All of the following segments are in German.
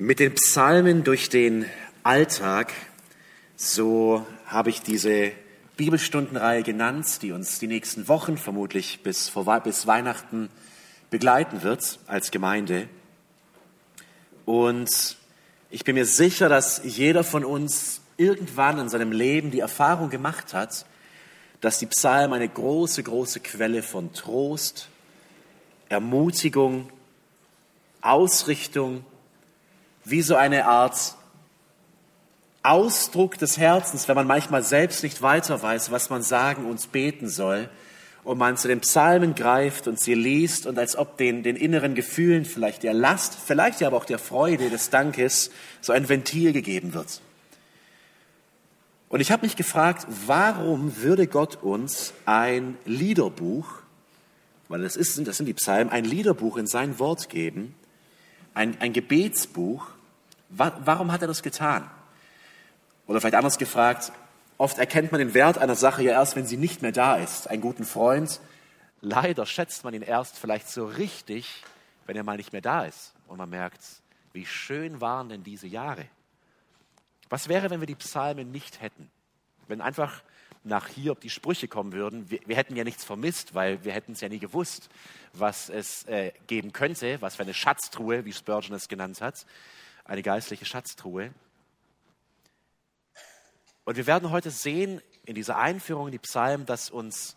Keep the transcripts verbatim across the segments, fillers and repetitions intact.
Mit den Psalmen durch den Alltag, so habe ich diese Bibelstundenreihe genannt, die uns die nächsten Wochen vermutlich bis, vor, bis Weihnachten begleiten wird als Gemeinde. Und ich bin mir sicher, dass jeder von uns irgendwann in seinem Leben die Erfahrung gemacht hat, dass die Psalmen eine große, große Quelle von Trost, Ermutigung, Ausrichtung, wie so eine Art Ausdruck des Herzens, wenn man manchmal selbst nicht weiter weiß, was man sagen und beten soll, und man zu den Psalmen greift und sie liest und als ob den, den inneren Gefühlen, vielleicht der Last, vielleicht ja aber auch der Freude, des Dankes, so ein Ventil gegeben wird. Und ich habe mich gefragt, warum würde Gott uns ein Liederbuch, weil das, ist, das sind die Psalmen, ein Liederbuch in sein Wort geben, Ein, ein Gebetsbuch, warum hat er das getan? Oder vielleicht anders gefragt, oft erkennt man den Wert einer Sache ja erst, wenn sie nicht mehr da ist. Einen guten Freund, leider schätzt man ihn erst vielleicht so richtig, wenn er mal nicht mehr da ist. Und man merkt, wie schön waren denn diese Jahre. Was wäre, wenn wir die Psalmen nicht hätten? Wenn einfach nach Hiob die Sprüche kommen würden, wir, wir hätten ja nichts vermisst, weil wir hätten es ja nie gewusst, was es äh, geben könnte, was für eine Schatztruhe, wie Spurgeon es genannt hat, eine geistliche Schatztruhe. Und wir werden heute sehen, in dieser Einführung in die Psalmen, dass uns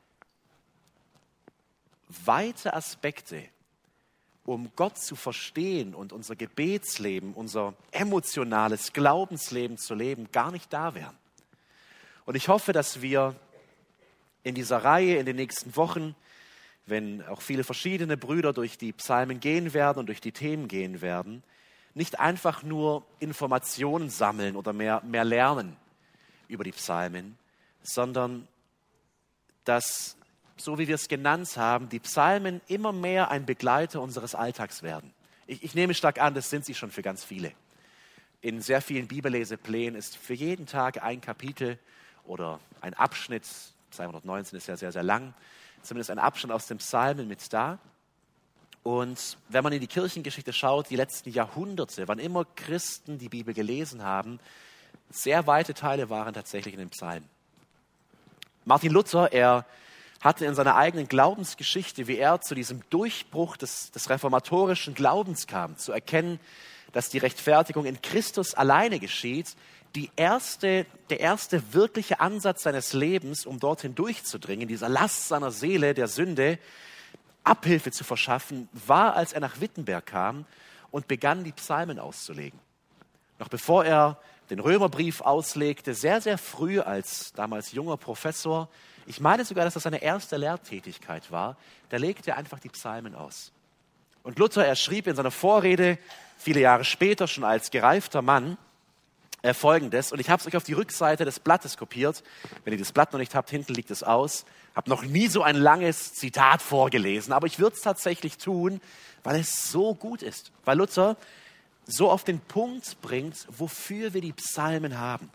weite Aspekte, um Gott zu verstehen und unser Gebetsleben, unser emotionales Glaubensleben zu leben, gar nicht da wären. Und ich hoffe, dass wir in dieser Reihe in den nächsten Wochen, wenn auch viele verschiedene Brüder durch die Psalmen gehen werden und durch die Themen gehen werden, nicht einfach nur Informationen sammeln oder mehr, mehr lernen über die Psalmen, sondern dass, so wie wir es genannt haben, die Psalmen immer mehr ein Begleiter unseres Alltags werden. Ich, ich nehme stark an, das sind sie schon für ganz viele. In sehr vielen Bibelleseplänen ist für jeden Tag ein Kapitel oder ein Abschnitt, Psalm hundertneunzehn ist ja sehr, sehr lang, zumindest ein Abschnitt aus dem Psalmen mit da. Und wenn man in die Kirchengeschichte schaut, die letzten Jahrhunderte, wann immer Christen die Bibel gelesen haben, sehr weite Teile waren tatsächlich in den Psalmen. Martin Luther, er hatte in seiner eigenen Glaubensgeschichte, wie er zu diesem Durchbruch des, des reformatorischen Glaubens kam, zu erkennen, dass die Rechtfertigung in Christus alleine geschieht, die erste, der erste wirkliche Ansatz seines Lebens, um dorthin durchzudringen, dieser Last seiner Seele, der Sünde, Abhilfe zu verschaffen, war, als er nach Wittenberg kam und begann, die Psalmen auszulegen. Noch bevor er den Römerbrief auslegte, sehr, sehr früh als damals junger Professor, ich meine sogar, dass das seine erste Lehrtätigkeit war, da legte er einfach die Psalmen aus. Und Luther, er schrieb in seiner Vorrede, viele Jahre später, schon als gereifter Mann, Äh, Folgendes, und ich habe es euch auf die Rückseite des Blattes kopiert. Wenn ihr das Blatt noch nicht habt, hinten liegt es aus. Habe noch nie so ein langes Zitat vorgelesen, aber ich würde es tatsächlich tun, weil es so gut ist. Weil Luther so auf den Punkt bringt, wofür wir die Psalmen haben.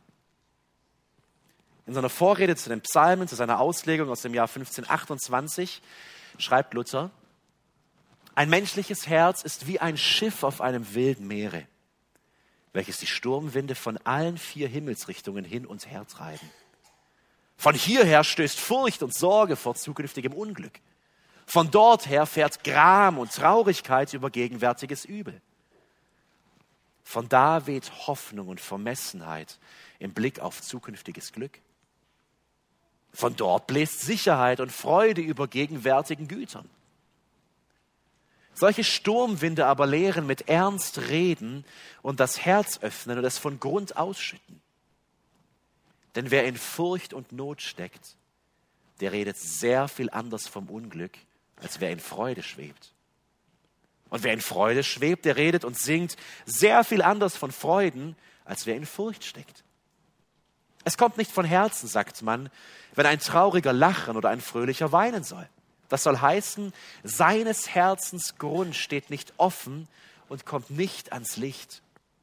In seiner Vorrede zu den Psalmen, zu seiner Auslegung aus dem Jahr fünfzehnhundertachtundzwanzig, schreibt Luther: Ein menschliches Herz ist wie ein Schiff auf einem wilden Meere, welches die Sturmwinde von allen vier Himmelsrichtungen hin und her treiben. Von hierher stößt Furcht und Sorge vor zukünftigem Unglück. Von dort her fährt Gram und Traurigkeit über gegenwärtiges Übel. Von da weht Hoffnung und Vermessenheit im Blick auf zukünftiges Glück. Von dort bläst Sicherheit und Freude über gegenwärtigen Gütern. Solche Sturmwinde aber lehren mit Ernst reden und das Herz öffnen und es von Grund ausschütten. Denn wer in Furcht und Not steckt, der redet sehr viel anders vom Unglück, als wer in Freude schwebt. Und wer in Freude schwebt, der redet und singt sehr viel anders von Freuden, als wer in Furcht steckt. Es kommt nicht von Herzen, sagt man, wenn ein trauriger lachen oder ein fröhlicher weinen soll. Das soll heißen, seines Herzens Grund steht nicht offen und kommt nicht ans Licht.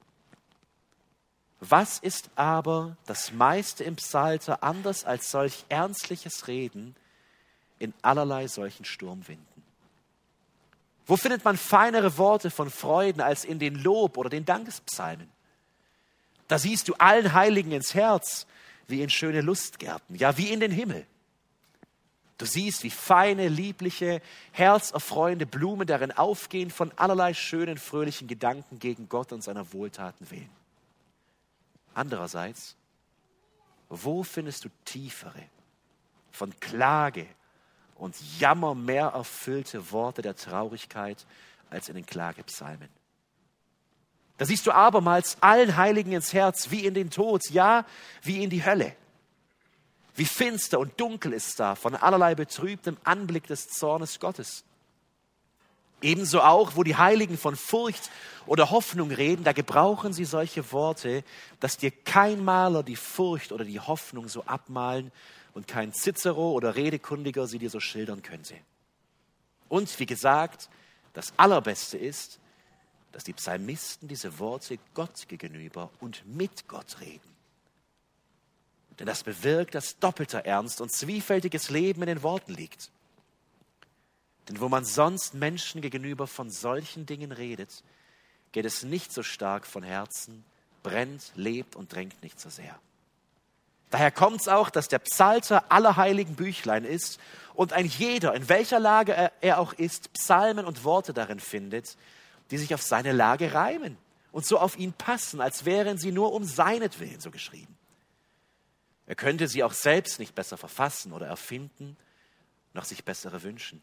Was ist aber das meiste im Psalter anders als solch ernstliches Reden in allerlei solchen Sturmwinden? Wo findet man feinere Worte von Freuden als in den Lob- oder den Dankespsalmen? Da siehst du allen Heiligen ins Herz, wie in schöne Lustgärten, ja, wie in den Himmel. Du siehst, wie feine, liebliche, herzerfreuende Blumen darin aufgehen von allerlei schönen, fröhlichen Gedanken gegen Gott und seiner Wohltaten willen. Andererseits, wo findest du tiefere, von Klage und Jammer mehr erfüllte Worte der Traurigkeit als in den Klagepsalmen? Da siehst du abermals allen Heiligen ins Herz, wie in den Tod, ja, wie in die Hölle. Wie finster und dunkel ist da von allerlei betrübtem Anblick des Zornes Gottes. Ebenso auch, wo die Heiligen von Furcht oder Hoffnung reden, da gebrauchen sie solche Worte, dass dir kein Maler die Furcht oder die Hoffnung so abmalen und kein Cicero oder Redekundiger sie dir so schildern könnte. Und wie gesagt, das Allerbeste ist, dass die Psalmisten diese Worte Gott gegenüber und mit Gott reden. Denn das bewirkt, dass doppelter Ernst und zwiefältiges Leben in den Worten liegt. Denn wo man sonst Menschen gegenüber von solchen Dingen redet, geht es nicht so stark von Herzen, brennt, lebt und drängt nicht so sehr. Daher kommt es auch, dass der Psalter aller heiligen Büchlein ist und ein jeder, in welcher Lage er, er auch ist, Psalmen und Worte darin findet, die sich auf seine Lage reimen und so auf ihn passen, als wären sie nur um seinetwillen so geschrieben. Er könnte sie auch selbst nicht besser verfassen oder erfinden, noch sich bessere wünschen.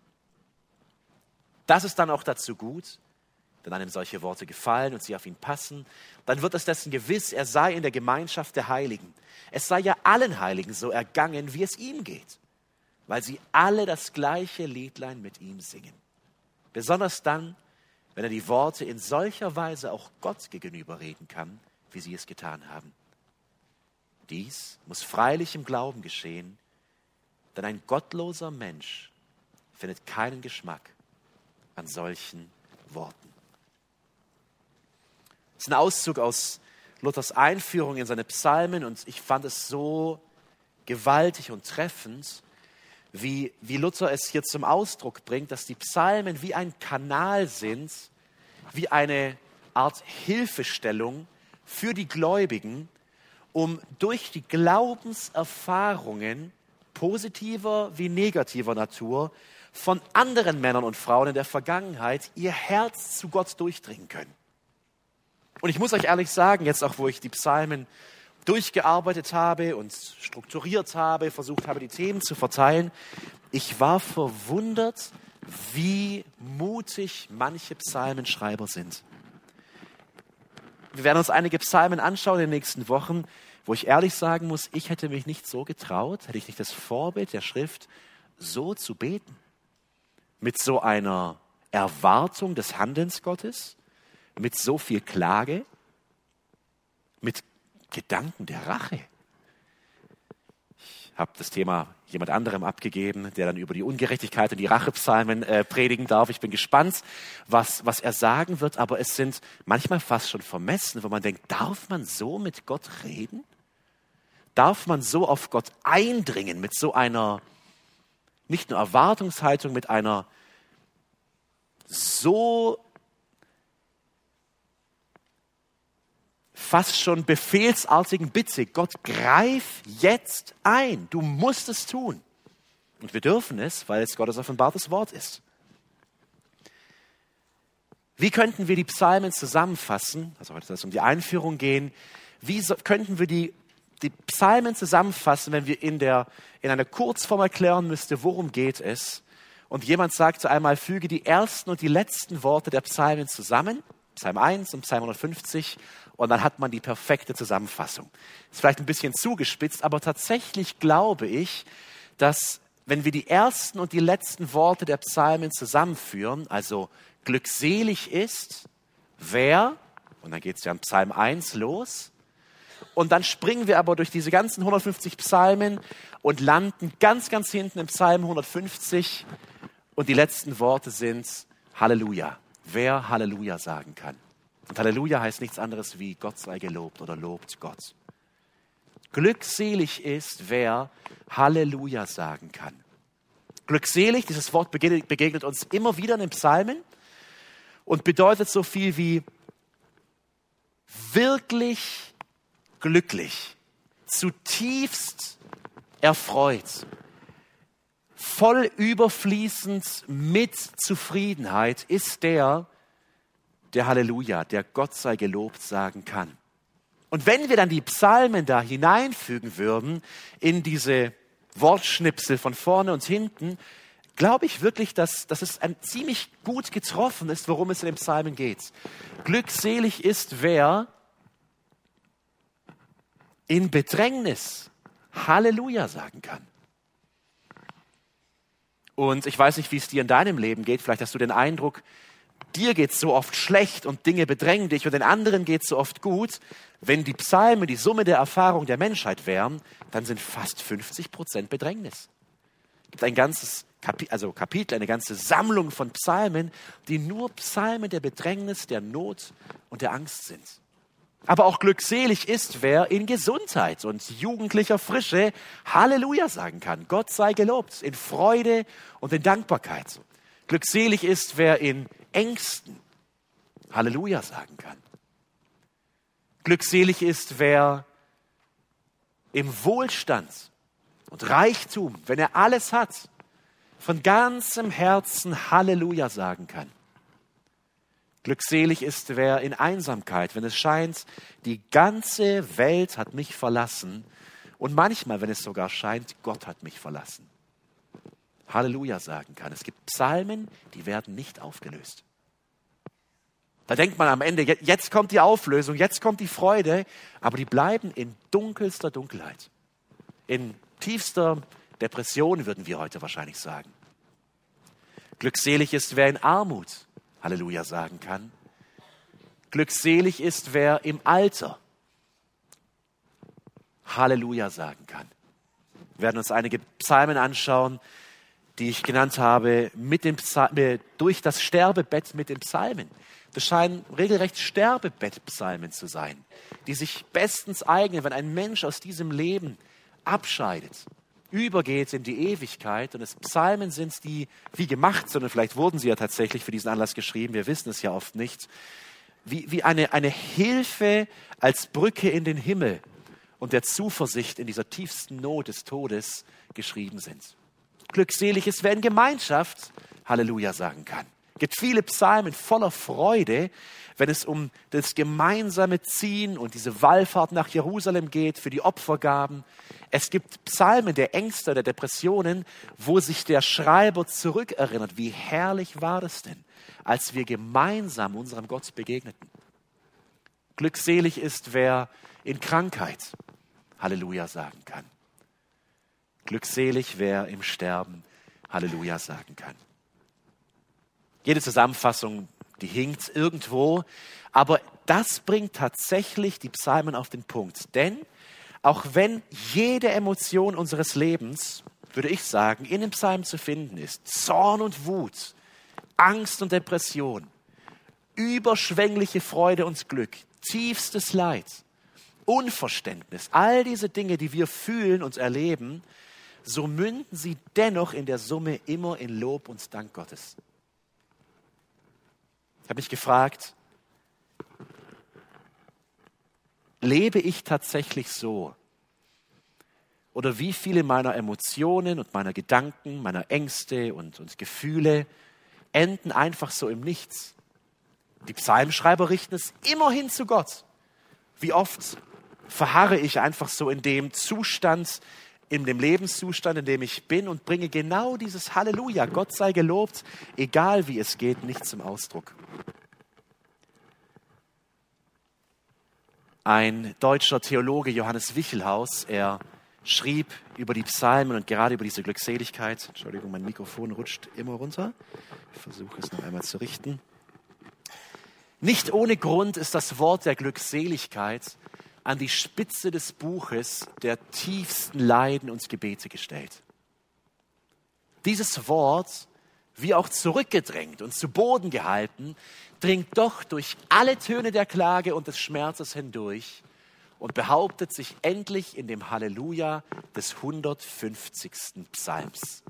Das ist dann auch dazu gut, wenn einem solche Worte gefallen und sie auf ihn passen, dann wird es dessen gewiss, er sei in der Gemeinschaft der Heiligen. Es sei ja allen Heiligen so ergangen, wie es ihm geht, weil sie alle das gleiche Liedlein mit ihm singen. Besonders dann, wenn er die Worte in solcher Weise auch Gott gegenüber reden kann, wie sie es getan haben. Dies muss freilich im Glauben geschehen, denn ein gottloser Mensch findet keinen Geschmack an solchen Worten. Das ist ein Auszug aus Luthers Einführung in seine Psalmen und ich fand es so gewaltig und treffend, wie, wie Luther es hier zum Ausdruck bringt, dass die Psalmen wie ein Kanal sind, wie eine Art Hilfestellung für die Gläubigen, um durch die Glaubenserfahrungen positiver wie negativer Natur von anderen Männern und Frauen in der Vergangenheit ihr Herz zu Gott durchdringen können. Und ich muss euch ehrlich sagen, jetzt auch wo ich die Psalmen durchgearbeitet habe und strukturiert habe, versucht habe, die Themen zu verteilen, ich war verwundert, wie mutig manche Psalmenschreiber sind. Wir werden uns einige Psalmen anschauen in den nächsten Wochen, wo ich ehrlich sagen muss, ich hätte mich nicht so getraut, hätte ich nicht das Vorbild der Schrift, so zu beten. Mit so einer Erwartung des Handelns Gottes, mit so viel Klage, mit Gedanken der Rache. Ich habe das Thema jemand anderem abgegeben, der dann über die Ungerechtigkeit und die Rachepsalmen äh, predigen darf. Ich bin gespannt, was, was er sagen wird, aber es sind manchmal fast schon vermessen, wo man denkt, darf man so mit Gott reden? Darf man so auf Gott eindringen mit so einer, nicht nur Erwartungshaltung, mit einer so fast schon befehlsartigen Bitte, Gott, greif jetzt ein, du musst es tun. Und wir dürfen es, weil es Gottes offenbartes Wort ist. Wie könnten wir die Psalmen zusammenfassen? Also heute soll es um die Einführung gehen. Wie so, könnten wir die, die Psalmen zusammenfassen, wenn wir in, der, in einer Kurzform erklären müssten, worum geht es? Und jemand sagte einmal, füge die ersten und die letzten Worte der Psalmen zusammen, Psalm eins und Psalm hundertfünfzig, und dann hat man die perfekte Zusammenfassung. Ist vielleicht ein bisschen zugespitzt, aber tatsächlich glaube ich, dass wenn wir die ersten und die letzten Worte der Psalmen zusammenführen, also glückselig ist, wer, und dann geht es ja in Psalm eins los, und dann springen wir aber durch diese ganzen hundertfünfzig Psalmen und landen ganz, ganz hinten im Psalm hundertfünfzig und die letzten Worte sind Halleluja. Wer Halleluja sagen kann. Und Halleluja heißt nichts anderes wie Gott sei gelobt oder lobt Gott. Glückselig ist, wer Halleluja sagen kann. Glückselig, dieses Wort begegnet, begegnet uns immer wieder in den Psalmen und bedeutet so viel wie wirklich glücklich, zutiefst erfreut, voll überfließend mit Zufriedenheit ist der, der Halleluja, der Gott sei gelobt sagen kann. Und wenn wir dann die Psalmen da hineinfügen würden in diese Wortschnipsel von vorne und hinten, glaube ich wirklich, dass, dass es ein ziemlich gut getroffen ist, worum es in den Psalmen geht. Glückselig ist, wer in Bedrängnis Halleluja sagen kann. Und ich weiß nicht, wie es dir in deinem Leben geht. Vielleicht hast du den Eindruck, dir geht es so oft schlecht und Dinge bedrängen dich und den anderen geht es so oft gut. Wenn die Psalmen die Summe der Erfahrung der Menschheit wären, dann sind fast fünfzig Prozent Bedrängnis. Es gibt ein ganzes Kapitel, also Kapitel, eine ganze Sammlung von Psalmen, die nur Psalmen der Bedrängnis, der Not und der Angst sind. Aber auch glückselig ist, wer in Gesundheit und jugendlicher Frische Halleluja sagen kann. Gott sei gelobt, in Freude und in Dankbarkeit. Glückselig ist, wer in Ängsten Halleluja sagen kann. Glückselig ist, wer im Wohlstand und Reichtum, wenn er alles hat, von ganzem Herzen Halleluja sagen kann. Glückselig ist, wer in Einsamkeit, wenn es scheint, die ganze Welt hat mich verlassen und manchmal, wenn es sogar scheint, Gott hat mich verlassen. Halleluja sagen kann. Es gibt Psalmen, die werden nicht aufgelöst. Da denkt man am Ende, jetzt kommt die Auflösung, jetzt kommt die Freude, aber die bleiben in dunkelster Dunkelheit. In tiefster Depression, würden wir heute wahrscheinlich sagen. Glückselig ist, wer in Armut Halleluja sagen kann. Glückselig ist, wer im Alter Halleluja sagen kann. Wir werden uns einige Psalmen anschauen, die ich genannt habe, mit dem Psalm, durch das Sterbebett mit den Psalmen. Das scheinen regelrecht Sterbebettpsalmen zu sein, die sich bestens eignen, wenn ein Mensch aus diesem Leben abscheidet, übergeht in die Ewigkeit. Und es Psalmen sind, die wie gemacht, sondern vielleicht wurden sie ja tatsächlich für diesen Anlass geschrieben, wir wissen es ja oft nicht, wie, wie eine, eine Hilfe als Brücke in den Himmel und der Zuversicht in dieser tiefsten Not des Todes geschrieben sind. Glückselig ist, wer in Gemeinschaft Halleluja sagen kann. Es gibt viele Psalmen voller Freude, wenn es um das gemeinsame Ziehen und diese Wallfahrt nach Jerusalem geht, für die Opfergaben. Es gibt Psalmen der Ängste, der Depressionen, wo sich der Schreiber zurückerinnert. Wie herrlich war das denn, als wir gemeinsam unserem Gott begegneten. Glückselig ist, wer in Krankheit Halleluja sagen kann. Glückselig, wer im Sterben Halleluja sagen kann. Jede Zusammenfassung, die hinkt irgendwo, aber das bringt tatsächlich die Psalmen auf den Punkt. Denn auch wenn jede Emotion unseres Lebens, würde ich sagen, in den Psalmen zu finden ist, Zorn und Wut, Angst und Depression, überschwängliche Freude und Glück, tiefstes Leid, Unverständnis, all diese Dinge, die wir fühlen und erleben, so münden sie dennoch in der Summe immer in Lob und Dank Gottes. Ich habe mich gefragt, lebe ich tatsächlich so? Oder wie viele meiner Emotionen und meiner Gedanken, meiner Ängste und, und Gefühle enden einfach so im Nichts? Die Psalmschreiber richten es immerhin zu Gott. Wie oft verharre ich einfach so in dem Zustand, in dem Lebenszustand, in dem ich bin und bringe genau dieses Halleluja, Gott sei gelobt, egal wie es geht, nicht zum Ausdruck. Ein deutscher Theologe, Johannes Wichelhaus, er schrieb über die Psalmen und gerade über diese Glückseligkeit. Entschuldigung, mein Mikrofon rutscht immer runter. Ich versuche es noch einmal zu richten. Nicht ohne Grund ist das Wort der Glückseligkeit an die Spitze des Buches der tiefsten Leiden und Gebete gestellt. Dieses Wort, wie auch zurückgedrängt und zu Boden gehalten, dringt doch durch alle Töne der Klage und des Schmerzes hindurch und behauptet sich endlich in dem Halleluja des hundertfünfzigsten Psalms.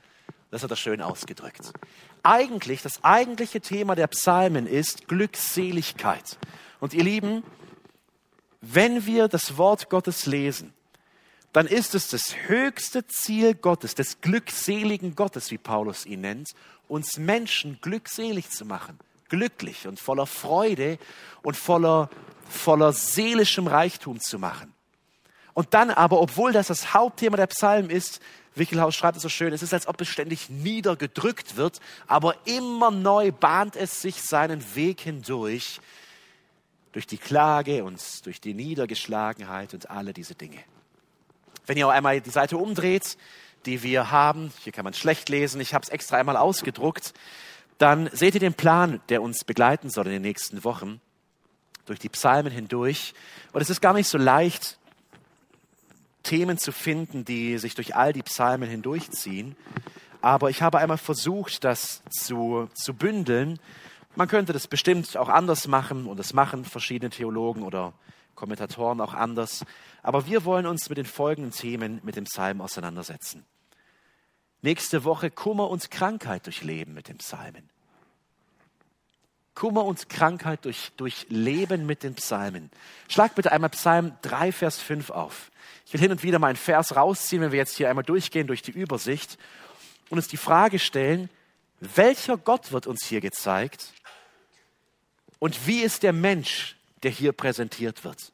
Das hat er schön ausgedrückt. Eigentlich, das eigentliche Thema der Psalmen ist Glückseligkeit. Und ihr Lieben, wenn wir das Wort Gottes lesen, dann ist es das höchste Ziel Gottes, des glückseligen Gottes, wie Paulus ihn nennt, uns Menschen glückselig zu machen, glücklich und voller Freude und voller, voller seelischem Reichtum zu machen. Und dann aber, obwohl das das Hauptthema der Psalmen ist, Wickelhaus schreibt es so schön, es ist, als ob es ständig niedergedrückt wird, aber immer neu bahnt es sich seinen Weg hindurch, durch die Klage und durch die Niedergeschlagenheit und alle diese Dinge. Wenn ihr auch einmal die Seite umdreht, die wir haben, hier kann man es schlecht lesen, ich habe es extra einmal ausgedruckt, dann seht ihr den Plan, der uns begleiten soll in den nächsten Wochen, durch die Psalmen hindurch. Und es ist gar nicht so leicht, Themen zu finden, die sich durch all die Psalmen hindurchziehen. Aber ich habe einmal versucht, das zu, zu bündeln. Man könnte das bestimmt auch anders machen und das machen verschiedene Theologen oder Kommentatoren auch anders. Aber wir wollen uns mit den folgenden Themen mit dem Psalm auseinandersetzen. Nächste Woche Kummer und Krankheit durchleben mit den Psalmen. Kummer und Krankheit durch, durch Leben mit den Psalmen. Schlag bitte einmal Psalm drei, Vers fünf auf. Ich will hin und wieder mal einen Vers rausziehen, wenn wir jetzt hier einmal durchgehen durch die Übersicht und uns die Frage stellen, welcher Gott wird uns hier gezeigt und wie ist der Mensch, der hier präsentiert wird?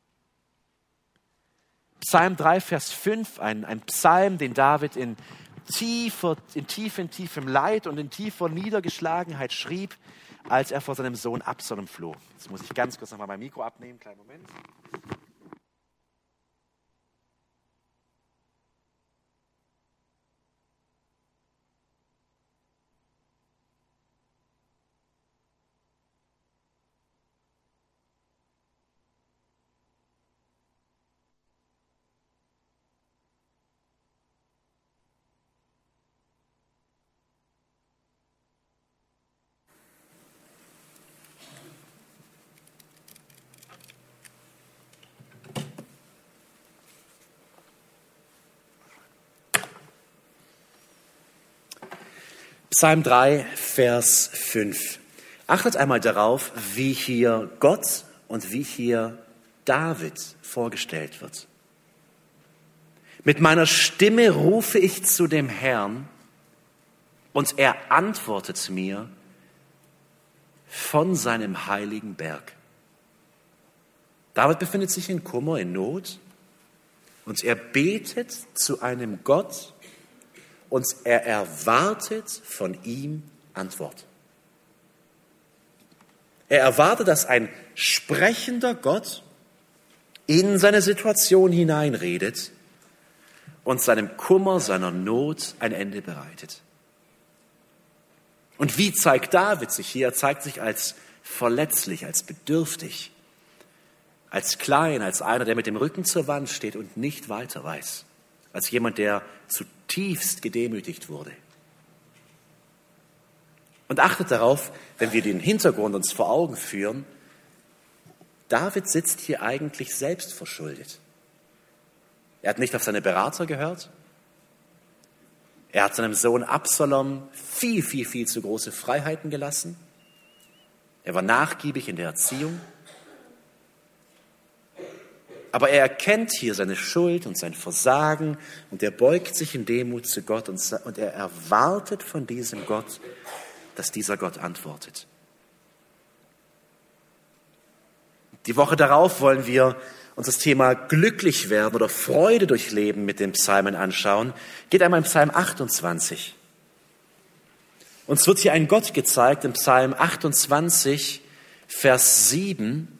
Psalm drei, Vers fünf, ein, ein Psalm, den David in tiefer, in tiefem, tiefem Leid und in tiefer Niedergeschlagenheit schrieb, als er vor seinem Sohn Absalom floh. Jetzt muss ich ganz kurz nochmal mein Mikro abnehmen, kleinen Moment. Psalm drei, Vers fünf. Achtet einmal darauf, wie hier Gott und wie hier David vorgestellt wird. Mit meiner Stimme rufe ich zu dem Herrn und er antwortet mir von seinem heiligen Berg. David befindet sich in Kummer, in Not und er betet zu einem Gott, und er erwartet von ihm Antwort. Er erwartet, dass ein sprechender Gott in seine Situation hineinredet und seinem Kummer, seiner Not ein Ende bereitet. Und wie zeigt David sich hier? Er zeigt sich als verletzlich, als bedürftig, als klein, als einer, der mit dem Rücken zur Wand steht und nicht weiter weiß. Als jemand, der zutiefst gedemütigt wurde. Und achtet darauf, wenn wir den Hintergrund uns vor Augen führen, David sitzt hier eigentlich selbst verschuldet. Er hat nicht auf seine Berater gehört. Er hat seinem Sohn Absalom viel, viel, viel zu große Freiheiten gelassen. Er war nachgiebig in der Erziehung. Aber er erkennt hier seine Schuld und sein Versagen und er beugt sich in Demut zu Gott und, und er erwartet von diesem Gott, dass dieser Gott antwortet. Die Woche darauf wollen wir uns das Thema glücklich werden oder Freude durchleben mit den Psalmen anschauen. Geht einmal in Psalm achtundzwanzig. Uns wird hier ein Gott gezeigt im Psalm achtundzwanzig, Vers sieben,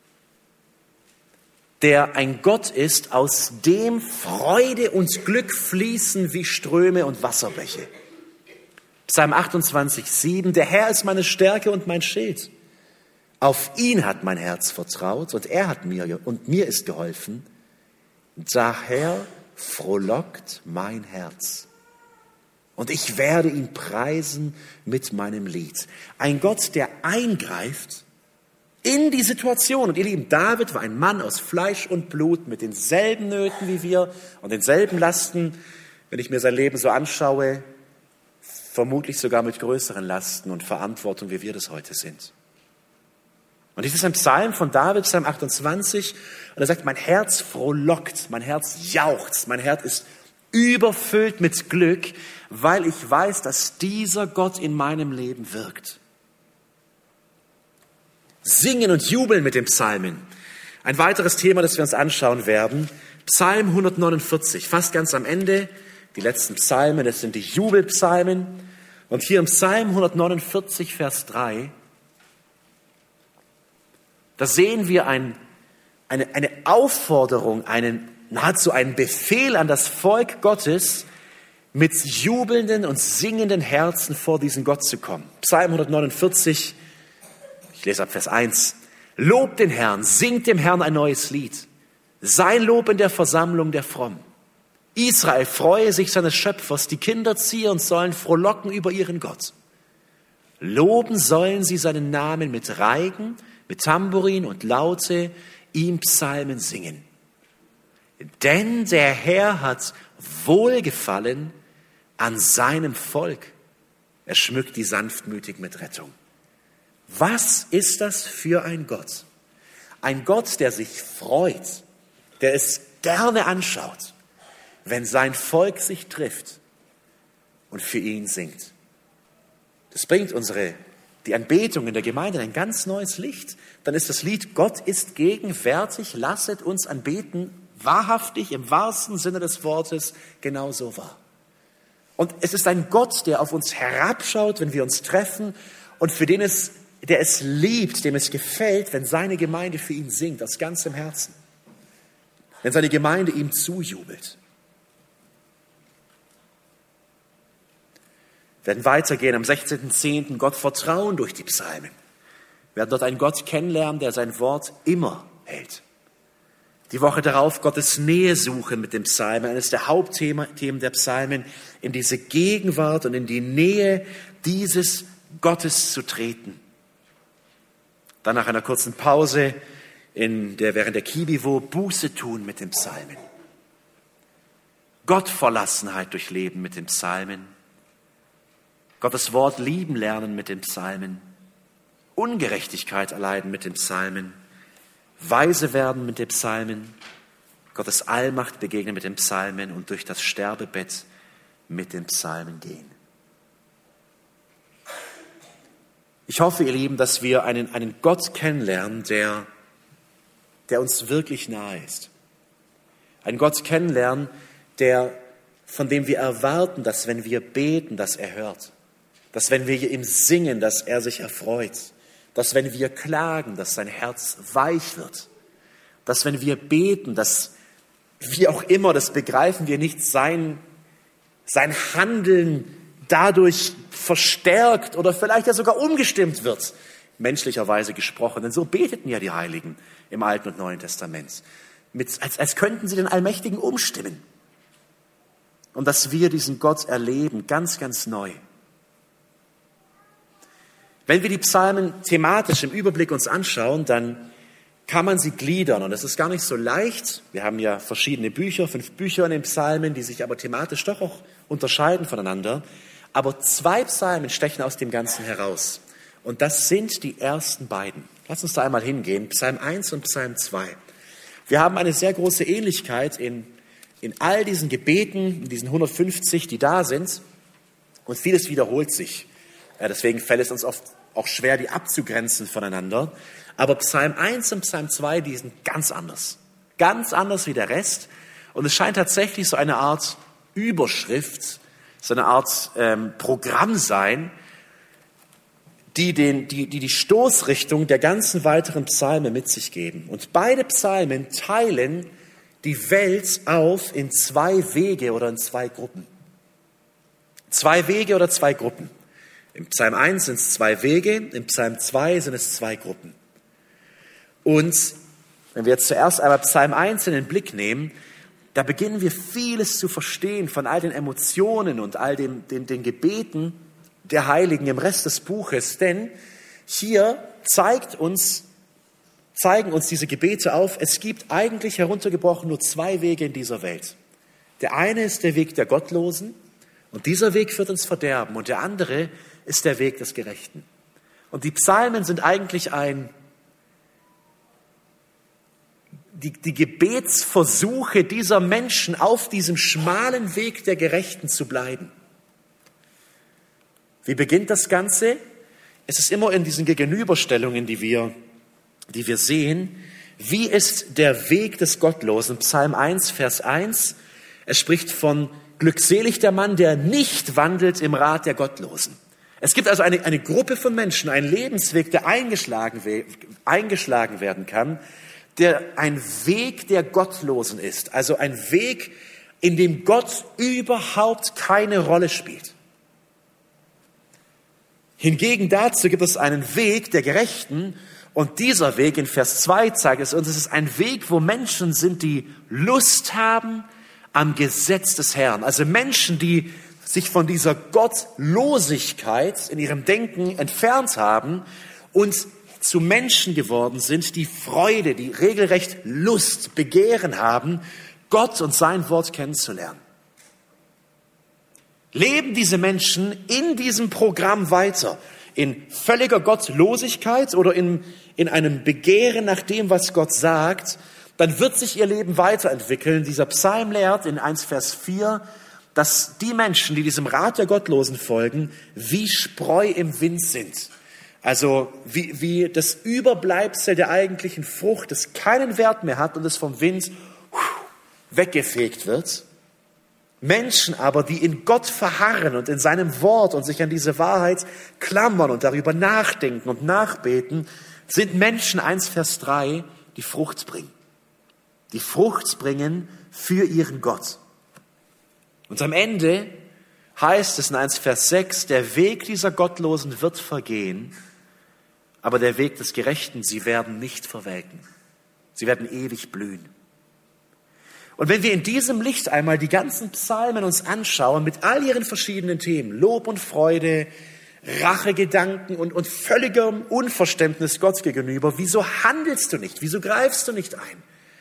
der ein Gott ist, aus dem Freude und Glück fließen wie Ströme und Wasserbäche. Psalm achtundzwanzig, sieben, der Herr ist meine Stärke und mein Schild. Auf ihn hat mein Herz vertraut und er hat mir und mir ist geholfen. Daher frohlockt mein Herz. Und ich werde ihn preisen mit meinem Lied. Ein Gott, der eingreift in die Situation. Und ihr Lieben, David war ein Mann aus Fleisch und Blut mit denselben Nöten wie wir und denselben Lasten. Wenn ich mir sein Leben so anschaue, vermutlich sogar mit größeren Lasten und Verantwortung, wie wir das heute sind. Und dies ist ein Psalm von David, Psalm achtundzwanzig, und er sagt, mein Herz frohlockt, mein Herz jauchzt, mein Herz ist überfüllt mit Glück, weil ich weiß, dass dieser Gott in meinem Leben wirkt. Singen und jubeln mit den Psalmen. Ein weiteres Thema, das wir uns anschauen werden, Psalm hundertneunundvierzig, fast ganz am Ende, die letzten Psalmen, das sind die Jubelpsalmen. Und hier im Psalm hundertneunundvierzig, Vers drei, da sehen wir ein, eine, eine Aufforderung, einen, nahezu einen Befehl an das Volk Gottes, mit jubelnden und singenden Herzen vor diesen Gott zu kommen. Psalm hundertneunundvierzig, ich lese ab Vers eins. Lobt den Herrn, singt dem Herrn ein neues Lied. Sein Lob in der Versammlung der Frommen. Israel freue sich seines Schöpfers, die Kinder Zions sollen frohlocken über ihren Gott. Loben sollen sie seinen Namen mit Reigen, mit Tambourin und Laute, ihm Psalmen singen. Denn der Herr hat Wohlgefallen an seinem Volk. Er schmückt die sanftmütig mit Rettung. Was ist das für ein Gott? Ein Gott, der sich freut, der es gerne anschaut, wenn sein Volk sich trifft und für ihn singt. Das bringt unsere, die Anbetung in der Gemeinde in ein ganz neues Licht. Dann ist das Lied, Gott ist gegenwärtig, lasset uns anbeten, wahrhaftig im wahrsten Sinne des Wortes genauso wahr. Und es ist ein Gott, der auf uns herabschaut, wenn wir uns treffen und für den es, der es liebt, dem es gefällt, wenn seine Gemeinde für ihn singt, aus ganzem Herzen. Wenn seine Gemeinde ihm zujubelt. Wir werden weitergehen am sechzehnten zehnten Gott vertrauen durch die Psalmen. Wir werden dort einen Gott kennenlernen, der sein Wort immer hält. Die Woche darauf Gottes Nähe suchen mit dem Psalmen, eines der Hauptthemen der Psalmen, in diese Gegenwart und in die Nähe dieses Gottes zu treten. Dann nach einer kurzen Pause, in der während der Kibivo Buße tun mit den Psalmen. Gottverlassenheit durchleben mit den Psalmen. Gottes Wort lieben lernen mit den Psalmen. Ungerechtigkeit erleiden mit den Psalmen. Weise werden mit den Psalmen. Gottes Allmacht begegnen mit den Psalmen und durch das Sterbebett mit den Psalmen gehen. Ich hoffe, ihr Lieben, dass wir einen, einen Gott kennenlernen, der, der uns wirklich nahe ist. Einen Gott kennenlernen, der, von dem wir erwarten, dass wenn wir beten, dass er hört. Dass wenn wir ihm singen, dass er sich erfreut. Dass wenn wir klagen, dass sein Herz weich wird. Dass wenn wir beten, dass, wie auch immer, das begreifen wir nicht, sein, sein Handeln dadurch verstärkt oder vielleicht ja sogar umgestimmt wird, menschlicherweise gesprochen. Denn so beteten ja die Heiligen im Alten und Neuen Testament. Mit, als, als könnten sie den Allmächtigen umstimmen. Und dass wir diesen Gott erleben, ganz, ganz neu. Wenn wir die Psalmen thematisch im Überblick uns anschauen, dann kann man sie gliedern. Und das ist gar nicht so leicht. Wir haben ja verschiedene Bücher, fünf Bücher in den Psalmen, die sich aber thematisch doch auch unterscheiden voneinander. Aber zwei Psalmen stechen aus dem Ganzen heraus. Und das sind die ersten beiden. Lass uns da einmal hingehen. Psalm eins und Psalm zwei. Wir haben eine sehr große Ähnlichkeit in, in all diesen Gebeten, in diesen hundertfünfzig, die da sind. Und vieles wiederholt sich. Ja, deswegen fällt es uns oft auch schwer, die abzugrenzen voneinander. Aber Psalm eins und Psalm zwei, die sind ganz anders. Ganz anders wie der Rest. Und es scheint tatsächlich so eine Art Überschrift, so eine Art ähm, Programm sein, die, den, die, die die Stoßrichtung der ganzen weiteren Psalme mit sich geben. Und beide Psalmen teilen die Welt auf in zwei Wege oder in zwei Gruppen. Zwei Wege oder zwei Gruppen. Im Psalm eins sind es zwei Wege, im Psalm zwei sind es zwei Gruppen. Und wenn wir jetzt zuerst einmal Psalm eins in den Blick nehmen, da beginnen wir vieles zu verstehen von all den Emotionen und all den, den, den Gebeten der Heiligen im Rest des Buches. Denn hier zeigt uns, zeigen uns diese Gebete auf, es gibt eigentlich heruntergebrochen nur zwei Wege in dieser Welt. Der eine ist der Weg der Gottlosen Und dieser Weg führt ins Verderben und der andere ist der Weg des Gerechten. Und die Psalmen sind eigentlich ein, die, die Gebetsversuche dieser Menschen, auf diesem schmalen Weg der Gerechten zu bleiben. Wie beginnt das Ganze? Es ist immer in diesen Gegenüberstellungen, die wir, die wir sehen. Wie ist der Weg des Gottlosen? Psalm eins, Vers eins. Es spricht von glückselig der Mann, der nicht wandelt im Rat der Gottlosen. Es gibt also eine, eine Gruppe von Menschen, einen Lebensweg, der eingeschlagen, eingeschlagen werden kann, der ein Weg der Gottlosen ist. Also ein Weg, in dem Gott überhaupt keine Rolle spielt. Hingegen dazu gibt es einen Weg der Gerechten und dieser Weg in Vers zwei zeigt es uns, es ist ein Weg, wo Menschen sind, die Lust haben am Gesetz des Herrn. Also Menschen, die sich von dieser Gottlosigkeit in ihrem Denken entfernt haben und zu Menschen geworden sind, die Freude, die regelrecht Lust, Begehren haben, Gott und sein Wort kennenzulernen. Leben diese Menschen in diesem Programm weiter, in völliger Gottlosigkeit oder in, in einem Begehren nach dem, was Gott sagt, dann wird sich ihr Leben weiterentwickeln. Dieser Psalm lehrt in eins Vers vier, dass die Menschen, die diesem Rat der Gottlosen folgen, wie Spreu im Wind sind. Also wie, wie das Überbleibsel der eigentlichen Frucht, das keinen Wert mehr hat und das vom Wind weggefegt wird. Menschen aber, die in Gott verharren und in seinem Wort und sich an diese Wahrheit klammern und darüber nachdenken und nachbeten, sind Menschen, eins Vers drei, die Frucht bringen. Die Frucht bringen für ihren Gott. Und am Ende heißt es in eins Vers sechs, der Weg dieser Gottlosen wird vergehen, aber der Weg des Gerechten, sie werden nicht verwelken. Sie werden ewig blühen. Und wenn wir in diesem Licht einmal die ganzen Psalmen uns anschauen, mit all ihren verschiedenen Themen, Lob und Freude, Rachegedanken und, und völligem Unverständnis Gott gegenüber, wieso handelst du nicht? Wieso greifst du nicht ein?